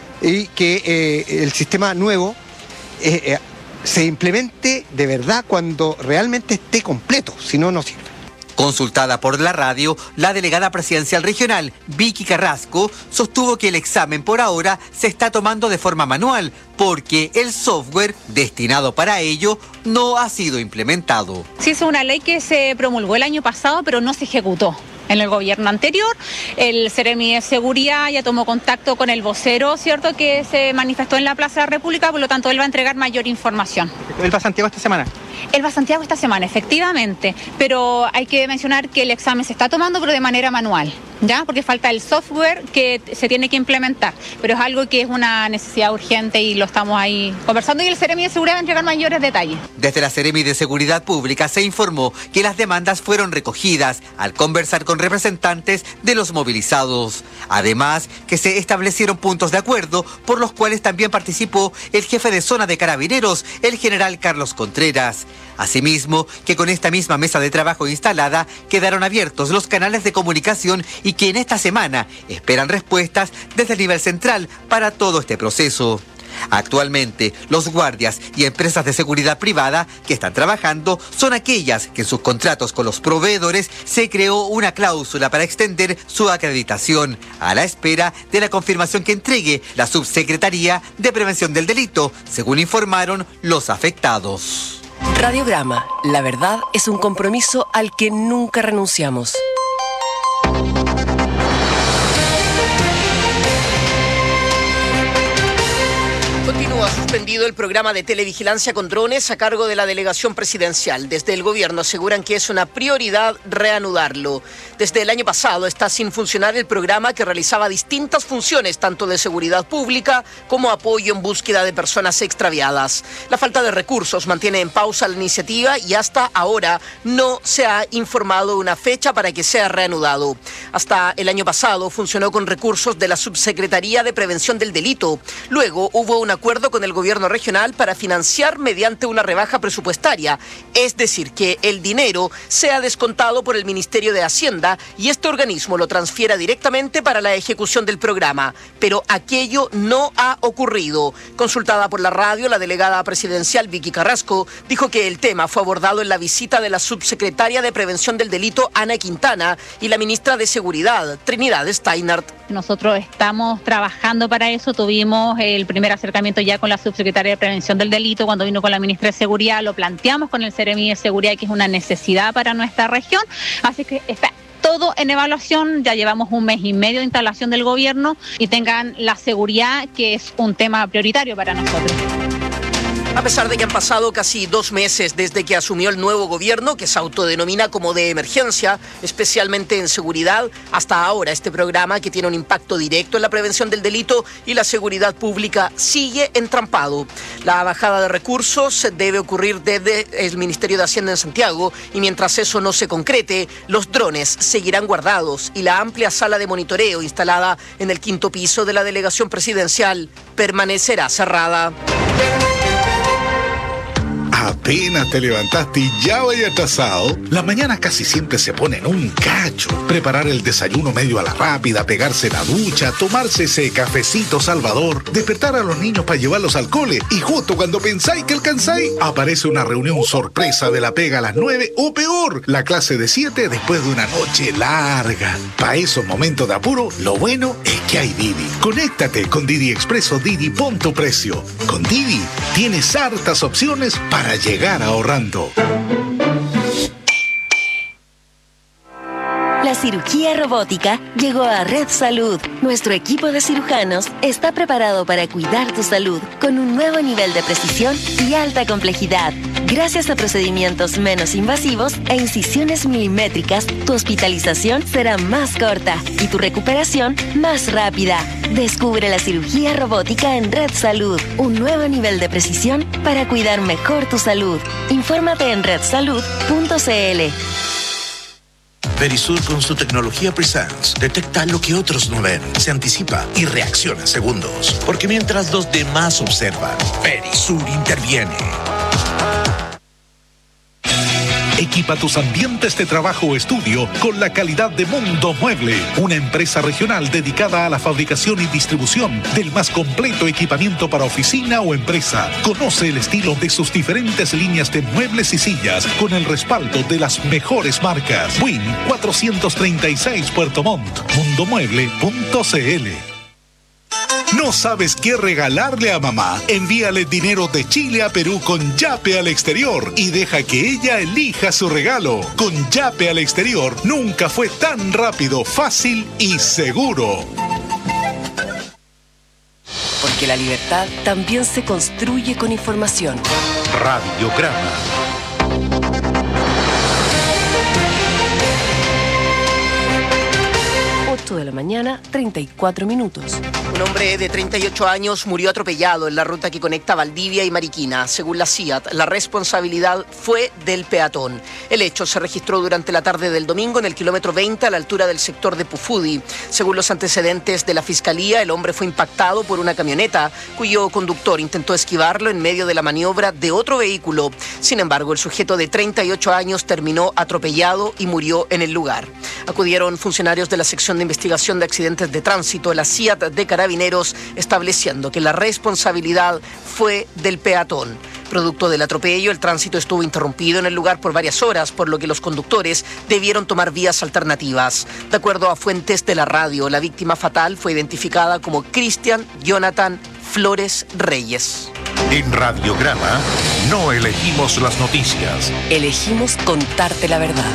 y que el sistema nuevo se implemente de verdad cuando realmente esté completo, si no, no sirve. Consultada por la radio, la delegada presidencial regional, Vicky Carrasco, sostuvo que el examen por ahora se está tomando de forma manual porque el software destinado para ello no ha sido implementado. Sí, es una ley que se promulgó el año pasado, pero no se ejecutó. En el gobierno anterior, el Seremi de Seguridad ya tomó contacto con el vocero, ¿cierto?, que se manifestó en la Plaza de la República, por lo tanto él va a entregar mayor información. ¿Él va a Santiago esta semana? Él va a Santiago esta semana, efectivamente, pero hay que mencionar que el examen se está tomando, pero de manera manual, ¿ya? Porque falta el software que se tiene que implementar, pero es algo que es una necesidad urgente y lo estamos ahí conversando y el Seremi de Seguridad va a entregar mayores detalles. Desde la Seremi de Seguridad Pública se informó que las demandas fueron recogidas al conversar con representantes de los movilizados. Además, que se establecieron puntos de acuerdo por los cuales también participó el jefe de zona de Carabineros, el general Carlos Contreras. Asimismo, que con esta misma mesa de trabajo instalada quedaron abiertos los canales de comunicación y que en esta semana esperan respuestas desde el nivel central para todo este proceso. Actualmente, los guardias y empresas de seguridad privada que están trabajando son aquellas que en sus contratos con los proveedores se creó una cláusula para extender su acreditación, a la espera de la confirmación que entregue la Subsecretaría de Prevención del Delito, según informaron los afectados. Radiograma, la verdad es un compromiso al que nunca renunciamos. Continúa suspendido el programa de televigilancia con drones a cargo de la delegación presidencial. Desde el gobierno aseguran que es una prioridad reanudarlo. Desde el año pasado está sin funcionar el programa que realizaba distintas funciones, tanto de seguridad pública como apoyo en búsqueda de personas extraviadas. La falta de recursos mantiene en pausa la iniciativa y hasta ahora no se ha informado una fecha para que sea reanudado. Hasta el año pasado funcionó con recursos de la Subsecretaría de Prevención del Delito. Luego hubo un acuerdo con el gobierno regional para financiar mediante una rebaja presupuestaria, es decir, que el dinero sea descontado por el Ministerio de Hacienda y este organismo lo transfiera directamente para la ejecución del programa. Pero aquello no ha ocurrido. Consultada por la radio, la delegada presidencial Vicky Carrasco dijo que el tema fue abordado en la visita de la subsecretaria de Prevención del Delito, Ana Quintana, y la ministra de Seguridad, Trinidad Steinert. Nosotros estamos trabajando para eso. Tuvimos el primer acercamiento ya con la subsecretaria de Prevención del Delito, cuando vino con la ministra de Seguridad, lo planteamos con el Seremi de Seguridad, que es una necesidad para nuestra región, así que está todo en evaluación. Ya llevamos 1 mes y medio de instalación del gobierno y tengan la seguridad que es un tema prioritario para nosotros. A pesar de que han pasado casi 2 meses desde que asumió el nuevo gobierno, que se autodenomina como de emergencia, especialmente en seguridad, hasta ahora este programa, que tiene un impacto directo en la prevención del delito y la seguridad pública, sigue entrampado. La bajada de recursos debe ocurrir desde el Ministerio de Hacienda en Santiago y mientras eso no se concrete, los drones seguirán guardados y la amplia sala de monitoreo instalada en el 5º piso de la delegación presidencial permanecerá cerrada. Apenas te levantaste y ya vaya atrasado. Las mañanas casi siempre se ponen un cacho. Preparar el desayuno medio a la rápida, pegarse la ducha, tomarse ese cafecito salvador, despertar a los niños para llevarlos al cole y justo cuando pensáis que alcanzáis, aparece una reunión sorpresa de la pega a las 9 o peor, la clase de 7 después de una noche larga. Para esos momentos de apuro, lo bueno es que hay Didi. Conéctate con Didi Expreso Didi, pon tu precio. Con Didi tienes hartas opciones para llegar ahorrando. La cirugía robótica llegó a Red Salud. Nuestro equipo de cirujanos está preparado para cuidar tu salud con un nuevo nivel de precisión y alta complejidad. Gracias a procedimientos menos invasivos e incisiones milimétricas, tu hospitalización será más corta y tu recuperación más rápida. Descubre la cirugía robótica en Red Salud, un nuevo nivel de precisión para cuidar mejor tu salud. Infórmate en redsalud.cl. Verisur, con su tecnología Presence, detecta lo que otros no ven, se anticipa y reacciona en segundos. Porque mientras los demás observan, Verisur interviene. Equipa tus ambientes de trabajo o estudio con la calidad de Mundo Mueble, una empresa regional dedicada a la fabricación y distribución del más completo equipamiento para oficina o empresa. Conoce el estilo de sus diferentes líneas de muebles y sillas con el respaldo de las mejores marcas. Win 436 Puerto Montt. Mundomueble.cl. ¿No sabes qué regalarle a mamá? Envíale dinero de Chile a Perú con Yape al exterior y deja que ella elija su regalo. Con Yape al exterior nunca fue tan rápido, fácil y seguro. Porque la libertad también se construye con información. Radiograma. 8 de la mañana, 34 minutos. Un hombre de 38 años murió atropellado en la ruta que conecta Valdivia y Mariquina. Según la CIAT, la responsabilidad fue del peatón. El hecho se registró durante la tarde del domingo en el kilómetro 20 a la altura del sector de Pufudi. Según los antecedentes de la Fiscalía, el hombre fue impactado por una camioneta cuyo conductor intentó esquivarlo en medio de la maniobra de otro vehículo. Sin embargo, el sujeto de 38 años terminó atropellado y murió en el lugar. Acudieron funcionarios de la sección de investigación de accidentes de tránsito, la CIAT de Carabineros, estableciendo que la responsabilidad fue del peatón. Producto del atropello, el tránsito estuvo interrumpido en el lugar por varias horas, por lo que los conductores debieron tomar vías alternativas. De acuerdo a fuentes de la radio, la víctima fatal fue identificada como Cristian Jonathan Flores Reyes. En Radiograma no elegimos las noticias. Elegimos contarte la verdad.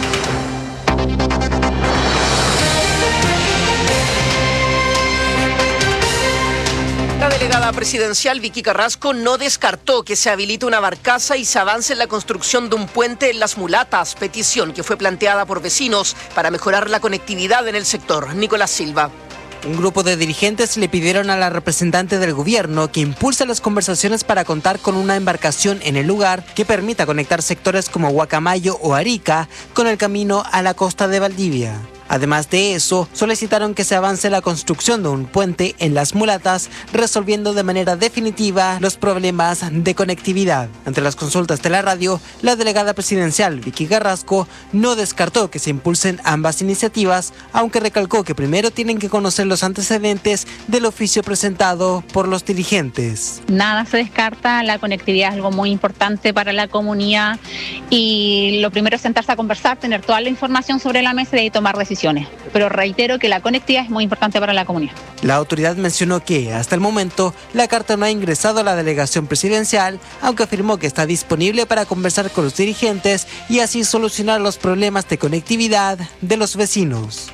La delegada presidencial Vicky Carrasco no descartó que se habilite una barcaza y se avance en la construcción de un puente en Las Mulatas, petición que fue planteada por vecinos para mejorar la conectividad en el sector. Nicolás Silva. Un grupo de dirigentes le pidieron a la representante del gobierno que impulse las conversaciones para contar con una embarcación en el lugar que permita conectar sectores como Guacamayo o Arica con el camino a la costa de Valdivia. Además de eso, solicitaron que se avance la construcción de un puente en Las Mulatas, resolviendo de manera definitiva los problemas de conectividad. Ante las consultas de la radio, la delegada presidencial Vicky Carrasco no descartó que se impulsen ambas iniciativas, aunque recalcó que primero tienen que conocer los antecedentes del oficio presentado por los dirigentes. Nada se descarta, la conectividad es algo muy importante para la comunidad y lo primero es sentarse a conversar, tener toda la información sobre la mesa y tomar decisiones. Pero reitero que la conectividad es muy importante para la comunidad. La autoridad mencionó que, hasta el momento, la carta no ha ingresado a la delegación presidencial, aunque afirmó que está disponible para conversar con los dirigentes y así solucionar los problemas de conectividad de los vecinos.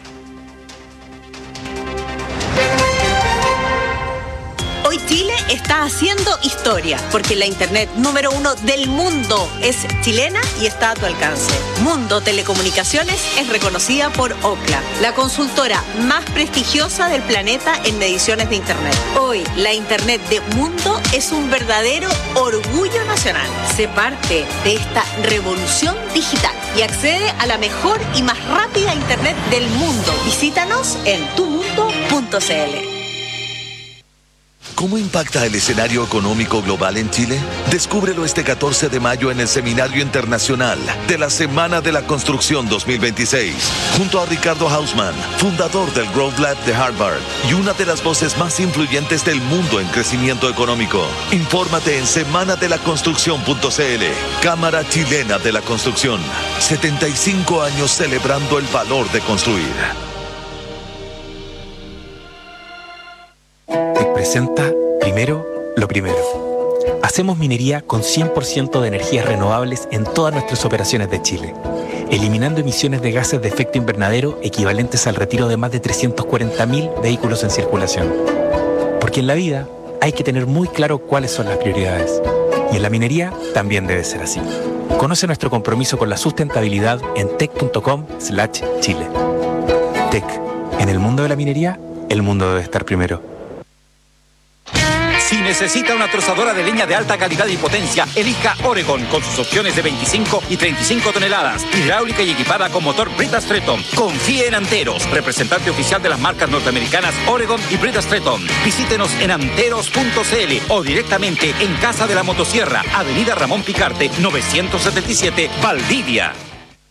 Hoy Chile está haciendo historia, porque la internet número 1 del mundo es chilena y está a tu alcance. Mundo Telecomunicaciones es reconocida por Ookla, la consultora más prestigiosa del planeta en mediciones de internet. Hoy, la internet de Mundo es un verdadero orgullo nacional. Sé parte de esta revolución digital y accede a la mejor y más rápida internet del mundo. Visítanos en tumundo.cl. ¿Cómo impacta el escenario económico global en Chile? Descúbrelo este 14 de mayo en el Seminario Internacional de la Semana de la Construcción 2026, junto a Ricardo Hausmann, fundador del Growth Lab de Harvard y una de las voces más influyentes del mundo en crecimiento económico. Infórmate en semanadelaconstrucción.cl. Cámara Chilena de la Construcción. 75 años celebrando el valor de construir. Presenta Primero lo Primero. Hacemos minería con 100% de energías renovables en todas nuestras operaciones de Chile, eliminando emisiones de gases de efecto invernadero equivalentes al retiro de más de 340.000 vehículos en circulación. Porque en la vida hay que tener muy claro cuáles son las prioridades. Y en la minería también debe ser así. Conoce nuestro compromiso con la sustentabilidad en tec.com/Chile. Tec. En el mundo de la minería, el mundo debe estar primero. Si necesita una trozadora de leña de alta calidad y potencia, elija Oregon con sus opciones de 25 y 35 toneladas, hidráulica y equipada con motor Brita Stretton. Confíe en Anteros, representante oficial de las marcas norteamericanas Oregon y Brita Stretton. Visítenos en anteros.cl o directamente en Casa de la Motosierra, Avenida Ramón Picarte, 977, Valdivia.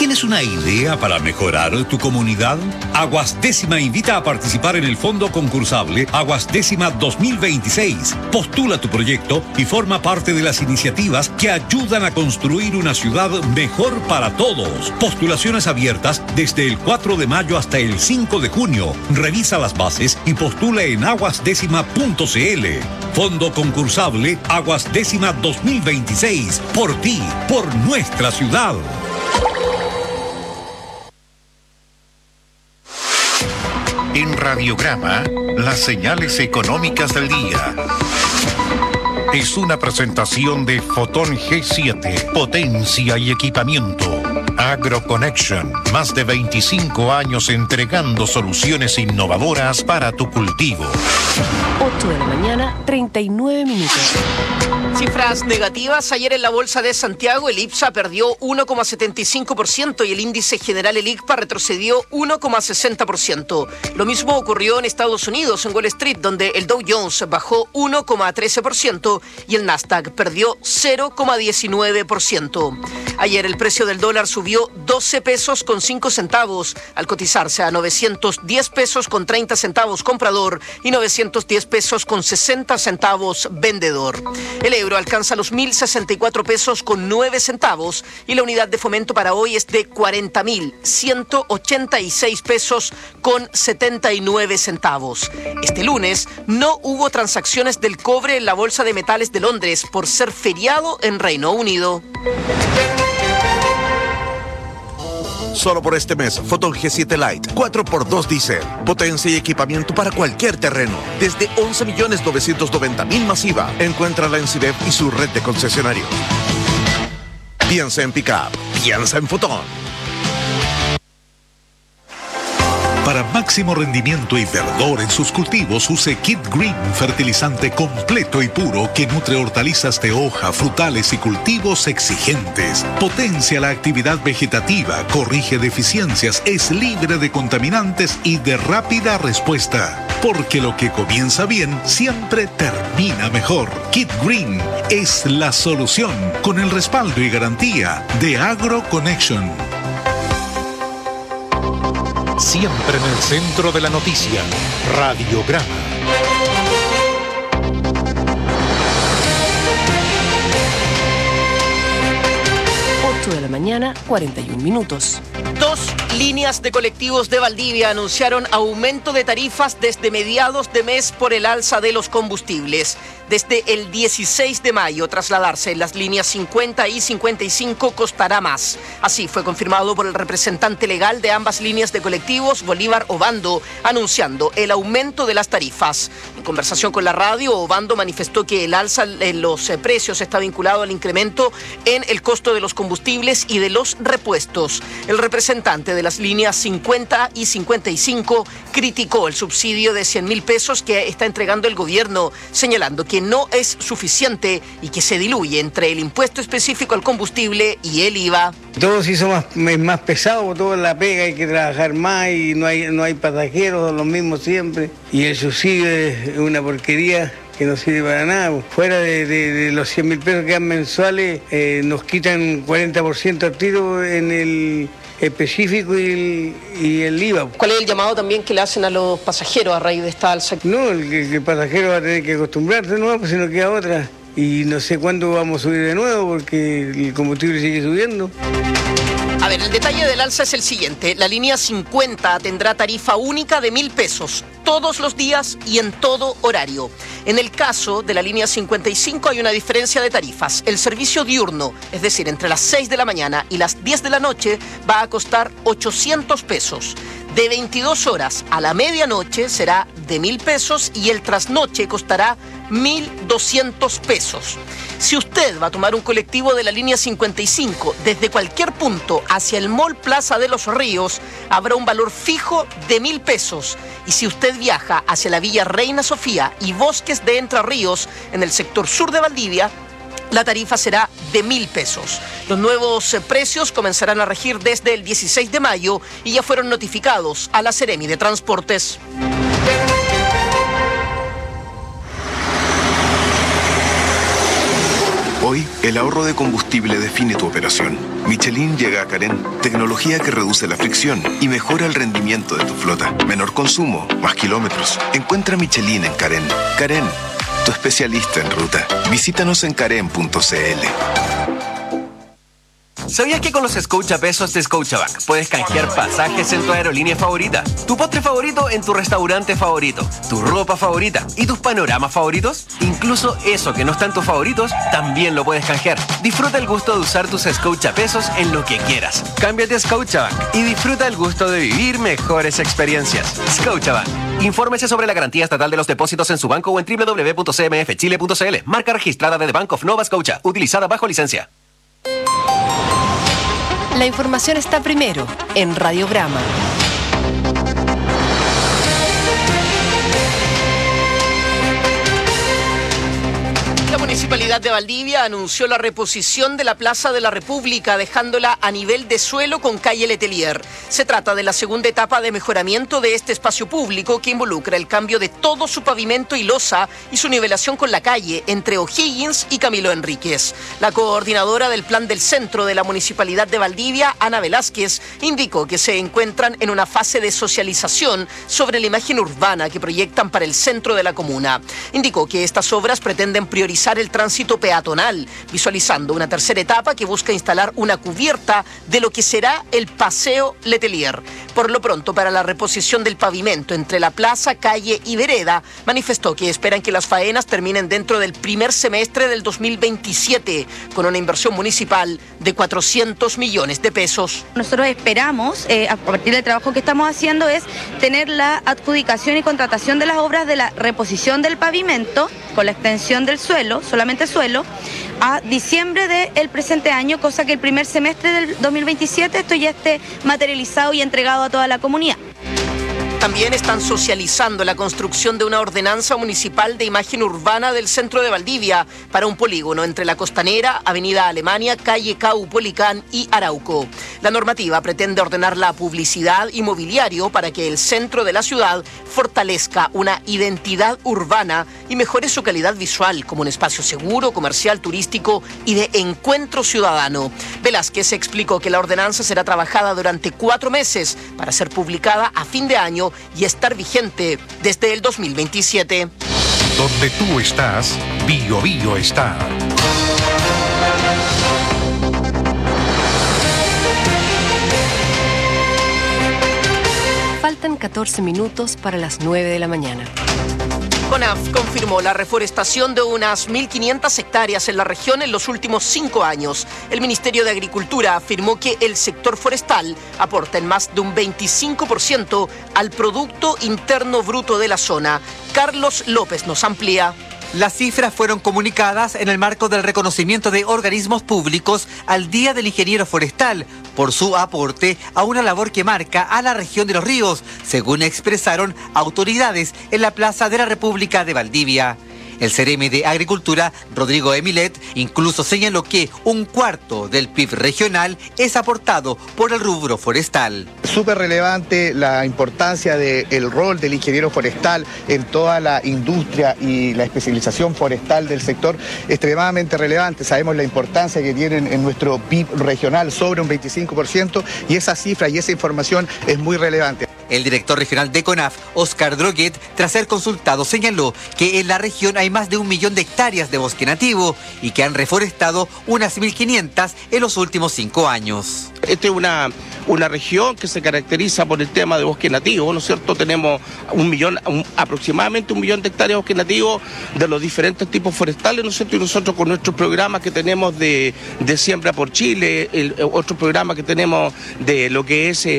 ¿Tienes una idea para mejorar tu comunidad? Aguas Décima invita a participar en el fondo concursable Aguas Décima 2026. Postula tu proyecto y forma parte de las iniciativas que ayudan a construir una ciudad mejor para todos. Postulaciones abiertas desde el 4 de mayo hasta el 5 de junio. Revisa las bases y postula en aguasdécima.cl. Fondo concursable Aguas Décima 2026. Por ti, por nuestra ciudad. En Radiograma, las señales económicas del día. Es una presentación de Fotón G7, potencia y equipamiento. AgroConnection, más de 25 años entregando soluciones innovadoras para tu cultivo. 8 de la mañana, 39 minutos. Cifras negativas. Ayer en la Bolsa de Santiago el IPSA perdió 1,75% y el índice general, el ICPA, retrocedió 1,60%. Lo mismo ocurrió en Estados Unidos, en Wall Street, donde el Dow Jones bajó 1,13% y el Nasdaq perdió 0,19%. Ayer el precio del dólar subió 12 pesos con 5 centavos al cotizarse a 910 pesos con 30 centavos comprador y 910 pesos con 60 centavos vendedor. El euro alcanza los 1.064 pesos con 9 centavos y la unidad de fomento para hoy es de 40.186 pesos con 79 centavos. Este lunes no hubo transacciones del cobre en la Bolsa de Metales de Londres por ser feriado en Reino Unido. Solo por este mes, Fotón G7 Lite, 4x2 diésel, potencia y equipamiento para cualquier terreno. Desde 11.990.000 masiva. Encuéntrala en CIDEP y su red de concesionarios. Piensa en Pickup, piensa en Fotón. Para máximo rendimiento y verdor en sus cultivos, use Kit Green, fertilizante completo y puro que nutre hortalizas de hoja, frutales y cultivos exigentes. Potencia la actividad vegetativa, corrige deficiencias, es libre de contaminantes y de rápida respuesta. Porque lo que comienza bien siempre termina mejor. Kit Green es la solución con el respaldo y garantía de AgroConnection. Siempre en el centro de la noticia. Radiograma. 8 de la mañana, 41 minutos. 2 líneas de colectivos de Valdivia anunciaron aumento de tarifas desde mediados de mes por el alza de los combustibles. Desde el 16 de mayo, trasladarse en las líneas 50 y 55 costará más. Así fue confirmado por el representante legal de ambas líneas de colectivos, Bolívar Obando, anunciando el aumento de las tarifas. En conversación con la radio, Obando manifestó que el alza en los precios está vinculado al incremento en el costo de los combustibles y de los repuestos. El representante de las líneas 50 y 55 criticó el subsidio de 100.000 pesos que está entregando el gobierno, señalando que no es suficiente y que se diluye entre el impuesto específico al combustible y el IVA. Todo se hizo más pesado, toda la pega, hay que trabajar más y no hay pasajeros, los mismos siempre. Y el subsidio es una porquería que no sirve para nada. Fuera de los 100.000 pesos que dan mensuales, nos quitan 40% al tiro en el específico y el IVA. ¿Cuál es el llamado también que le hacen a los pasajeros a raíz de esta alza? No, el pasajero va a tener que acostumbrarse, no, pues si no queda otra. Y no sé cuándo vamos a subir de nuevo porque el combustible sigue subiendo. A ver, el detalle del alza es el siguiente. La línea 50 tendrá tarifa única de 1.000 pesos todos los días y en todo horario. En el caso de la línea 55 hay una diferencia de tarifas. El servicio diurno, es decir, entre las 6 de la mañana y las 10 de la noche, va a costar 800 pesos. De 22 horas a la medianoche será de 1.000 pesos y el trasnoche costará 1.200 pesos. Si usted va a tomar un colectivo de la línea 55 desde cualquier punto hacia el Mall Plaza de los Ríos, habrá un valor fijo de 1.000 pesos. Y si usted viaja hacia la Villa Reina Sofía y Bosques de Entre Ríos, en el sector sur de Valdivia, la tarifa será de 1.000 pesos. Los nuevos precios comenzarán a regir desde el 16 de mayo y ya fueron notificados a la Seremi de Transportes. Hoy El ahorro de combustible define tu operación. Michelin llega a Carén, tecnología que reduce la fricción y mejora el rendimiento de tu flota. Menor consumo, más kilómetros. Encuentra Michelin en Carén. Carén, tu especialista en ruta. Visítanos en carén.cl. ¿Sabías que con los Scotiapesos de Scotiabank puedes canjear pasajes en tu aerolínea favorita, tu postre favorito en tu restaurante favorito, tu ropa favorita y tus panoramas favoritos? Incluso eso que no está en tus favoritos, también lo puedes canjear. Disfruta el gusto de usar tus Scotiapesos en lo que quieras. Cámbiate a Scotiabank y disfruta el gusto de vivir mejores experiencias. Scotiabank. Infórmese sobre la garantía estatal de los depósitos en su banco o en www.cmfchile.cl. Marca registrada de The Bank of Nova Scotia, utilizada bajo licencia. La información está primero en Radiograma. La Municipalidad de Valdivia anunció la reposición de la Plaza de la República, dejándola a nivel de suelo con calle Letelier. Se trata de la segunda etapa de mejoramiento de este espacio público que involucra el cambio de todo su pavimento y losa y su nivelación con la calle entre O'Higgins y Camilo Enríquez. La coordinadora del Plan del Centro de la Municipalidad de Valdivia, Ana Velázquez, indicó que se encuentran en una fase de socialización sobre la imagen urbana que proyectan para el centro de la comuna. Indicó que estas obras pretenden priorizar el tránsito peatonal, visualizando una tercera etapa que busca instalar una cubierta de lo que será el Paseo Letelier. Por lo pronto, para la reposición del pavimento entre la plaza, calle y vereda, manifestó que esperan que las faenas terminen dentro del primer semestre del 2027, con una inversión municipal de 400 millones de pesos. Nosotros esperamos, a partir del trabajo que estamos haciendo, es tener la adjudicación y contratación de las obras de la reposición del pavimento con la extensión del suelo, solamente suelo, a diciembre del presente año, cosa que el primer semestre del 2027 esto ya esté materializado y entregado a toda la comunidad. También están socializando la construcción de una ordenanza municipal de imagen urbana del centro de Valdivia para un polígono entre la Costanera, Avenida Alemania, calle Caupolicán y Arauco. La normativa pretende ordenar la publicidad y mobiliario para que el centro de la ciudad fortalezca una identidad urbana y mejore su calidad visual como un espacio seguro, comercial, turístico y de encuentro ciudadano. Velázquez explicó que la ordenanza será trabajada durante 4 meses para ser publicada a fin de año y estar vigente desde el 2027. Donde tú estás, Bio Bio está. Faltan 14 minutos para las 9 de la mañana. CONAF confirmó la reforestación de unas 1.500 hectáreas en la región en los últimos 5 años. El Ministerio de Agricultura afirmó que el sector forestal aporta en más de un 25% al Producto Interno Bruto de la zona. Carlos López nos amplía. Las cifras fueron comunicadas en el marco del reconocimiento de organismos públicos al Día del Ingeniero Forestal por su aporte a una labor que marca a la región de Los Ríos, según expresaron autoridades en la Plaza de la República de Valdivia. El CEREMI de Agricultura, Rodrigo Emilet, incluso señaló que 1/4 del PIB regional es aportado por el rubro forestal. Súper relevante la importancia del rol del ingeniero forestal en toda la industria y la especialización forestal del sector, extremadamente relevante. Sabemos la importancia que tienen en nuestro PIB regional, sobre un 25%, y esa cifra y esa información es muy relevante. El director regional de CONAF, Oscar Droguet, tras ser consultado, señaló que en la región hay más de 1 millón de hectáreas de bosque nativo y que han reforestado unas 1.500 en los últimos 5 años. Esta es una región que se caracteriza por el tema de bosque nativo, ¿no es cierto? Tenemos aproximadamente 1 millón de hectáreas de bosque nativo de los diferentes tipos forestales, ¿no es cierto? Y nosotros con nuestros programas que tenemos de Siembra por Chile, otro programa que tenemos de lo que es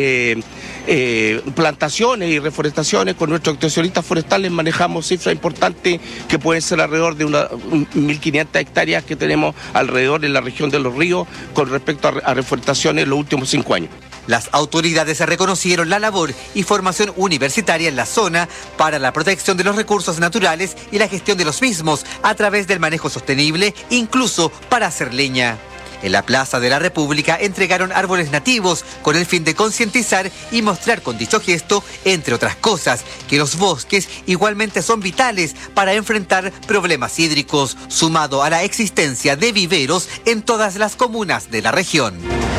plantaciones y reforestaciones, con nuestros extensionistas forestales manejamos cifras importantes que pueden ser alrededor de unas 1.500 hectáreas que tenemos alrededor en la región de Los Ríos con respecto a reforestaciones en los últimos 5 años. Las autoridades reconocieron la labor y formación universitaria en la zona para la protección de los recursos naturales y la gestión de los mismos a través del manejo sostenible, incluso para hacer leña. en la Plaza de la República entregaron árboles nativos con el fin de concientizar y mostrar con dicho gesto, entre otras cosas, que los bosques igualmente son vitales para enfrentar problemas hídricos, sumado a la existencia de viveros en todas las comunas de la región.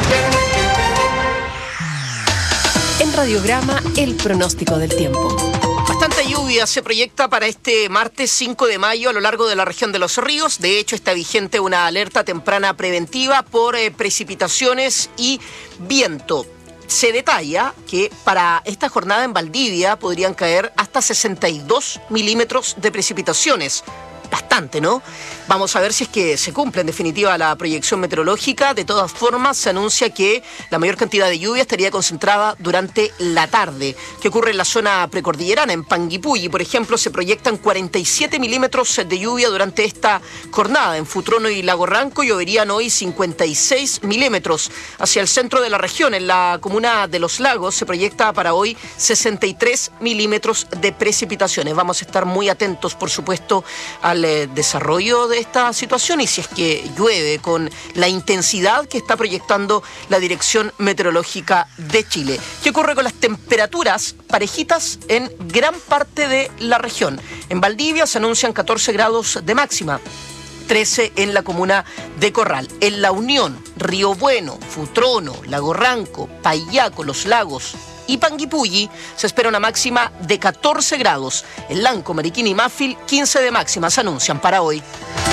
En Radiograma, el pronóstico del tiempo. Bastante lluvia se proyecta para este martes 5 de mayo a lo largo de la región de Los Ríos. De hecho, está vigente una alerta temprana preventiva por precipitaciones y viento. Se detalla que para esta jornada en Valdivia podrían caer hasta 62 milímetros de precipitaciones. Bastante, ¿no? Vamos a ver si es que se cumple en definitiva la proyección meteorológica. De todas formas, se anuncia que la mayor cantidad de lluvia estaría concentrada durante la tarde. ¿Qué ocurre en la zona precordillerana? En Panguipulli, por ejemplo, se proyectan 47 milímetros de lluvia durante esta jornada. En Futrono y Lago Ranco lloverían hoy 56 milímetros. Hacia el centro de la región, en la comuna de Los Lagos, se proyecta para hoy 63 milímetros de precipitaciones. Vamos a estar muy atentos, por supuesto, al desarrollo de esta situación y si es que llueve con la intensidad que está proyectando la Dirección Meteorológica de Chile. ¿Qué ocurre con las temperaturas parejitas en gran parte de la región? En Valdivia se anuncian 14 grados de máxima. 13 en la comuna de Corral. En La Unión, Río Bueno, Futrono, Lago Ranco, Paillaco, Los Lagos y Panguipulli se espera una máxima de 14 grados. En Lanco, Mariquina y Mafil, 15 de máxima se anuncian para hoy.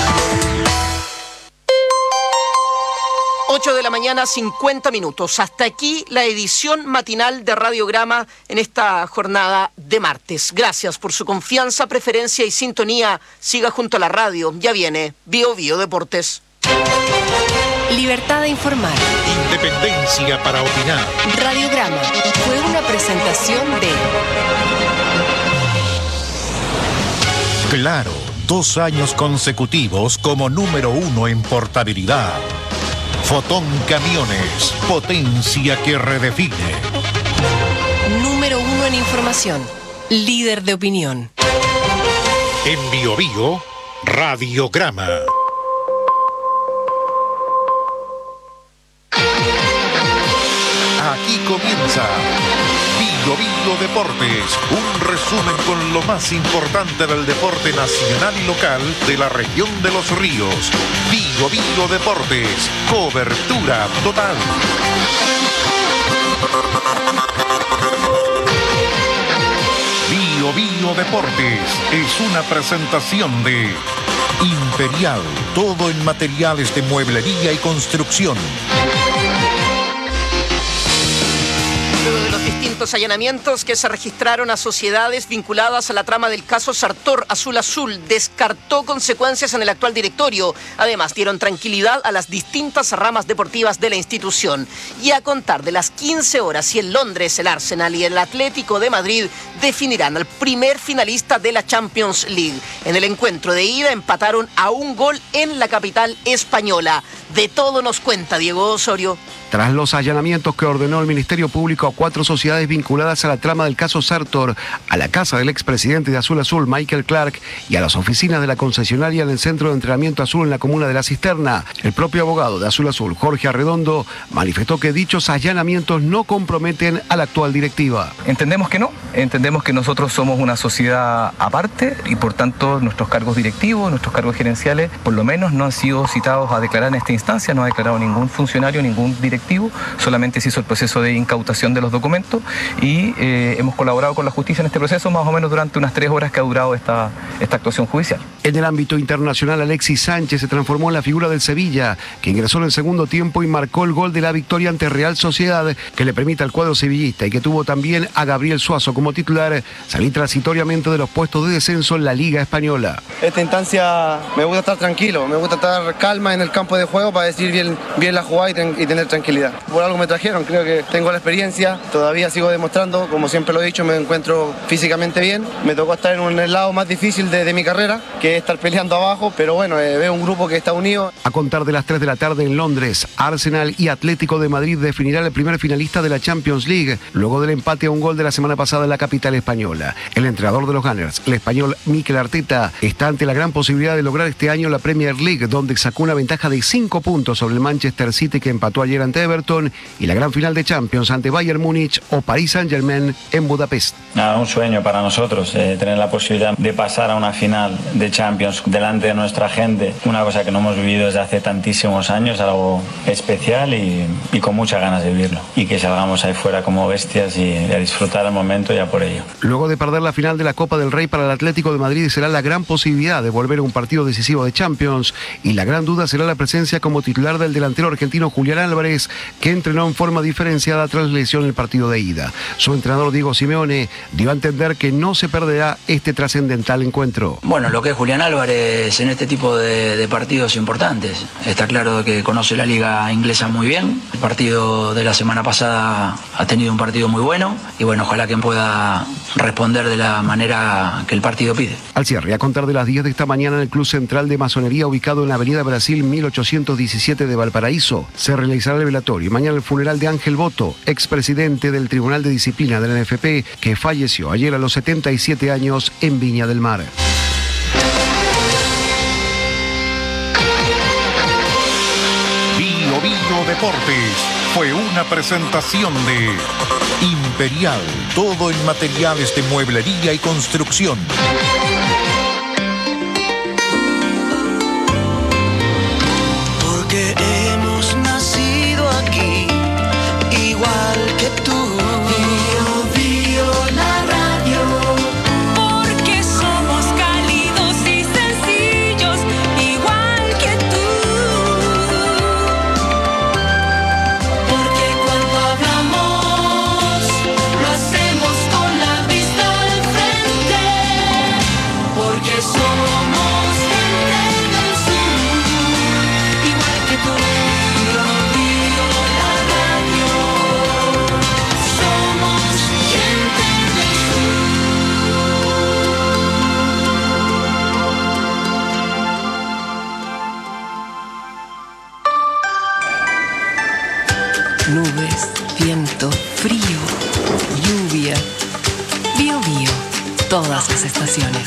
8 de la mañana, 50 minutos. Hasta aquí la edición matinal de Radiograma en esta jornada de martes. Gracias por su confianza, preferencia y sintonía. Siga junto a la radio. Ya viene Bio Bio Deportes. Libertad de informar. Independencia para opinar. Radiograma fue una presentación de... Claro, 2 años consecutivos como número 1 en portabilidad. Fotón Camiones, potencia que redefine. Número 1 en información, líder de opinión. En Bio Bio, Radiograma. Aquí comienza Bio Bio Deportes, un resumen con lo más importante del deporte nacional y local de la región de Los Ríos. Bio Bio Deportes, cobertura total. Bio Bio Deportes es una presentación de Imperial, todo en materiales de mueblería y construcción. Luego de los distintos allanamientos que se registraron a sociedades vinculadas a la trama del caso Sartor, Azul Azul descartó consecuencias en el actual directorio. Además, dieron tranquilidad a las distintas ramas deportivas de la institución. Y a contar de las 15 horas y en Londres, el Arsenal y el Atlético de Madrid definirán al primer finalista de la Champions League. En el encuentro de ida empataron a 1 gol en la capital española. De todo nos cuenta Diego Osorio. Tras los allanamientos que ordenó el Ministerio Público a 4 sociedades vinculadas a la trama del caso Sartor, a la casa del expresidente de Azul Azul, Michael Clark, y a las oficinas de la concesionaria del Centro de Entrenamiento Azul en la comuna de La Cisterna, el propio abogado de Azul Azul, Jorge Arredondo, manifestó que dichos allanamientos no comprometen a la actual directiva. Entendemos que no, entendemos que nosotros somos una sociedad aparte y por tanto nuestros cargos directivos, nuestros cargos gerenciales, por lo menos no han sido citados a declarar en esta instancia, no ha declarado ningún funcionario, ningún directivo. Solamente se hizo el proceso de incautación de los documentos y hemos colaborado con la justicia en este proceso más o menos durante unas 3 horas que ha durado esta actuación judicial. En el ámbito internacional, Alexis Sánchez se transformó en la figura del Sevilla, que ingresó en el segundo tiempo y marcó el gol de la victoria ante Real Sociedad, que le permite al cuadro sevillista y que tuvo también a Gabriel Suazo como titular, salir transitoriamente de los puestos de descenso en la Liga Española. Esta instancia me gusta estar tranquilo, me gusta estar calma en el campo de juego para decir bien la jugada y tener tranquilidad. Por algo me trajeron, creo que tengo la experiencia, todavía sigo demostrando, como siempre lo he dicho, me encuentro físicamente bien. Me tocó estar en un lado más difícil de mi carrera, que estar peleando abajo, pero bueno, veo un grupo que está unido. A contar de las 3 de la tarde en Londres, Arsenal y Atlético de Madrid definirán el primer finalista de la Champions League, luego del empate a un gol de la semana pasada en la capital española. El entrenador de los Gunners, el español Mikel Arteta, está ante la gran posibilidad de lograr este año la Premier League, donde sacó una ventaja de 5 puntos sobre el Manchester City, que empató ayer ante Everton, y la gran final de Champions ante Bayern Múnich o Paris Saint-Germain en Budapest. Un sueño para nosotros, tener la posibilidad de pasar a una final de Champions delante de nuestra gente, una cosa que no hemos vivido desde hace tantísimos años, algo especial y con muchas ganas de vivirlo, y que salgamos ahí fuera como bestias y a disfrutar el momento ya por ello. Luego de perder la final de la Copa del Rey para el Atlético de Madrid, será la gran posibilidad de volver a un partido decisivo de Champions, y la gran duda será la presencia como titular del delantero argentino Julián Álvarez, que entrenó en forma diferenciada tras lesión en el partido de ida. Su entrenador Diego Simeone dio a entender que no se perderá este trascendental encuentro. Bueno, lo que es Julián Álvarez en este tipo de partidos importantes. Está claro que conoce la liga inglesa muy bien. El partido de la semana pasada ha tenido un partido muy bueno y bueno, ojalá que pueda responder de la manera que el partido pide. Al cierre, a contar de las 10 de esta mañana en el Club Central de Masonería, ubicado en la Avenida Brasil 1817 de Valparaíso, se realizará el velatorio y mañana el funeral de Ángel Boto, expresidente del Tribunal de Disciplina de la NFP, que falleció ayer a los 77 años en Viña del Mar. Bio Bio Deportes fue una presentación de Imperial, todo en materiales de mueblería y construcción. Porque hemos nacido aquí, igual que tú. Bio Bio la radio. Porque somos cálidos y sencillos, igual que tú. Porque cuando hablamos, lo hacemos con la vista al frente. Porque somos gente del sur, igual que tú. Bio Bio la radio. Somos gente del Nubes, viento, frío, lluvia. Bio Bio, todas las estaciones.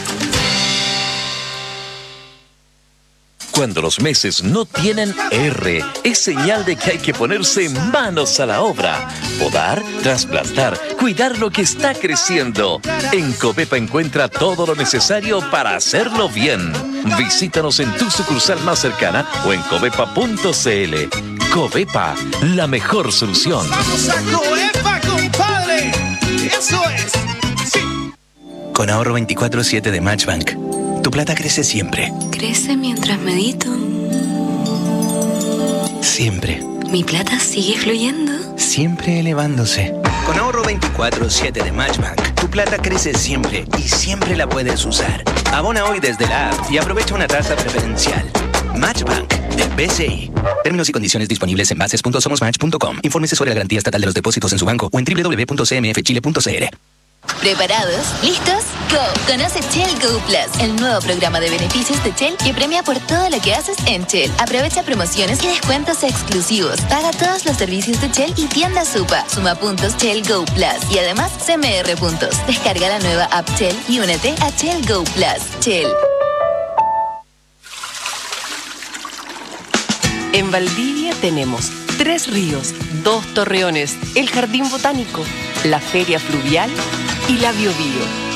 Cuando los meses no tienen R, es señal de que hay que ponerse manos a la obra. Podar, trasplantar, cuidar lo que está creciendo. En Covepa encuentra todo lo necesario para hacerlo bien. Visítanos en tu sucursal más cercana o en covepa.cl. Covepa, la mejor solución. ¡Vamos a Covepa, compadre! ¡Eso es! ¡Sí! Con ahorro 24/7 de Matchbank, tu plata crece siempre. Crece mientras medito. Siempre. Mi plata sigue fluyendo. Siempre elevándose. Con ahorro 24/7 de Matchbank, tu plata crece siempre y siempre la puedes usar. Abona hoy desde la app y aprovecha una tasa preferencial. Matchbank de BCI. Términos y condiciones disponibles en bases.somosmatch.com. Infórmese sobre la garantía estatal de los depósitos en su banco o en www.cmfchile.cl. ¿Preparados? ¿Listos? ¡Go! Conoce Shell Go Plus, el nuevo programa de beneficios de Shell que premia por todo lo que haces en Shell. Aprovecha promociones y descuentos exclusivos. Paga todos los servicios de Shell y tienda Supa. Suma puntos Shell Go Plus y además CMR puntos. Descarga la nueva app Shell y únete a Shell Go Plus. Shell. En Valdivia tenemos 3 ríos, 2 torreones, el Jardín Botánico, la Feria Fluvial y la Bio Bio.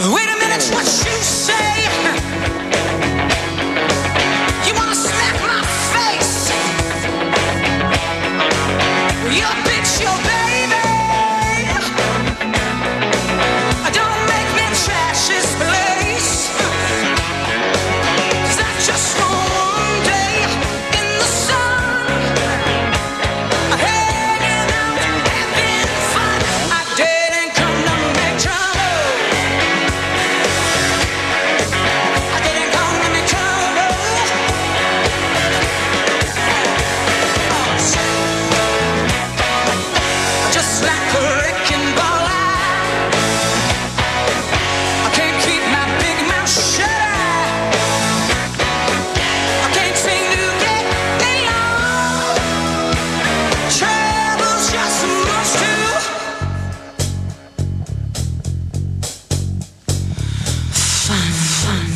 Wait a minute, what you say? You wanna smack my face? Your bitch, your baby. Don't make me trash this place. 'Cause I just want one day in the sun, hanging out, having fun. I didn't come to make trouble. I didn't come to make trouble. Just like a wrecking ball, I can't keep my big mouth shut. I can't seem to get me on. Trouble's just so much too fun.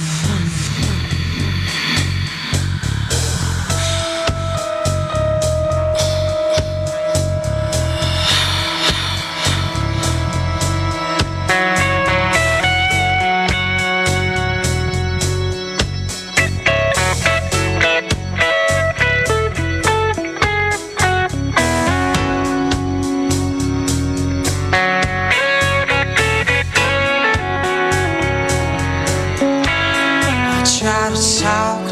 Try to solve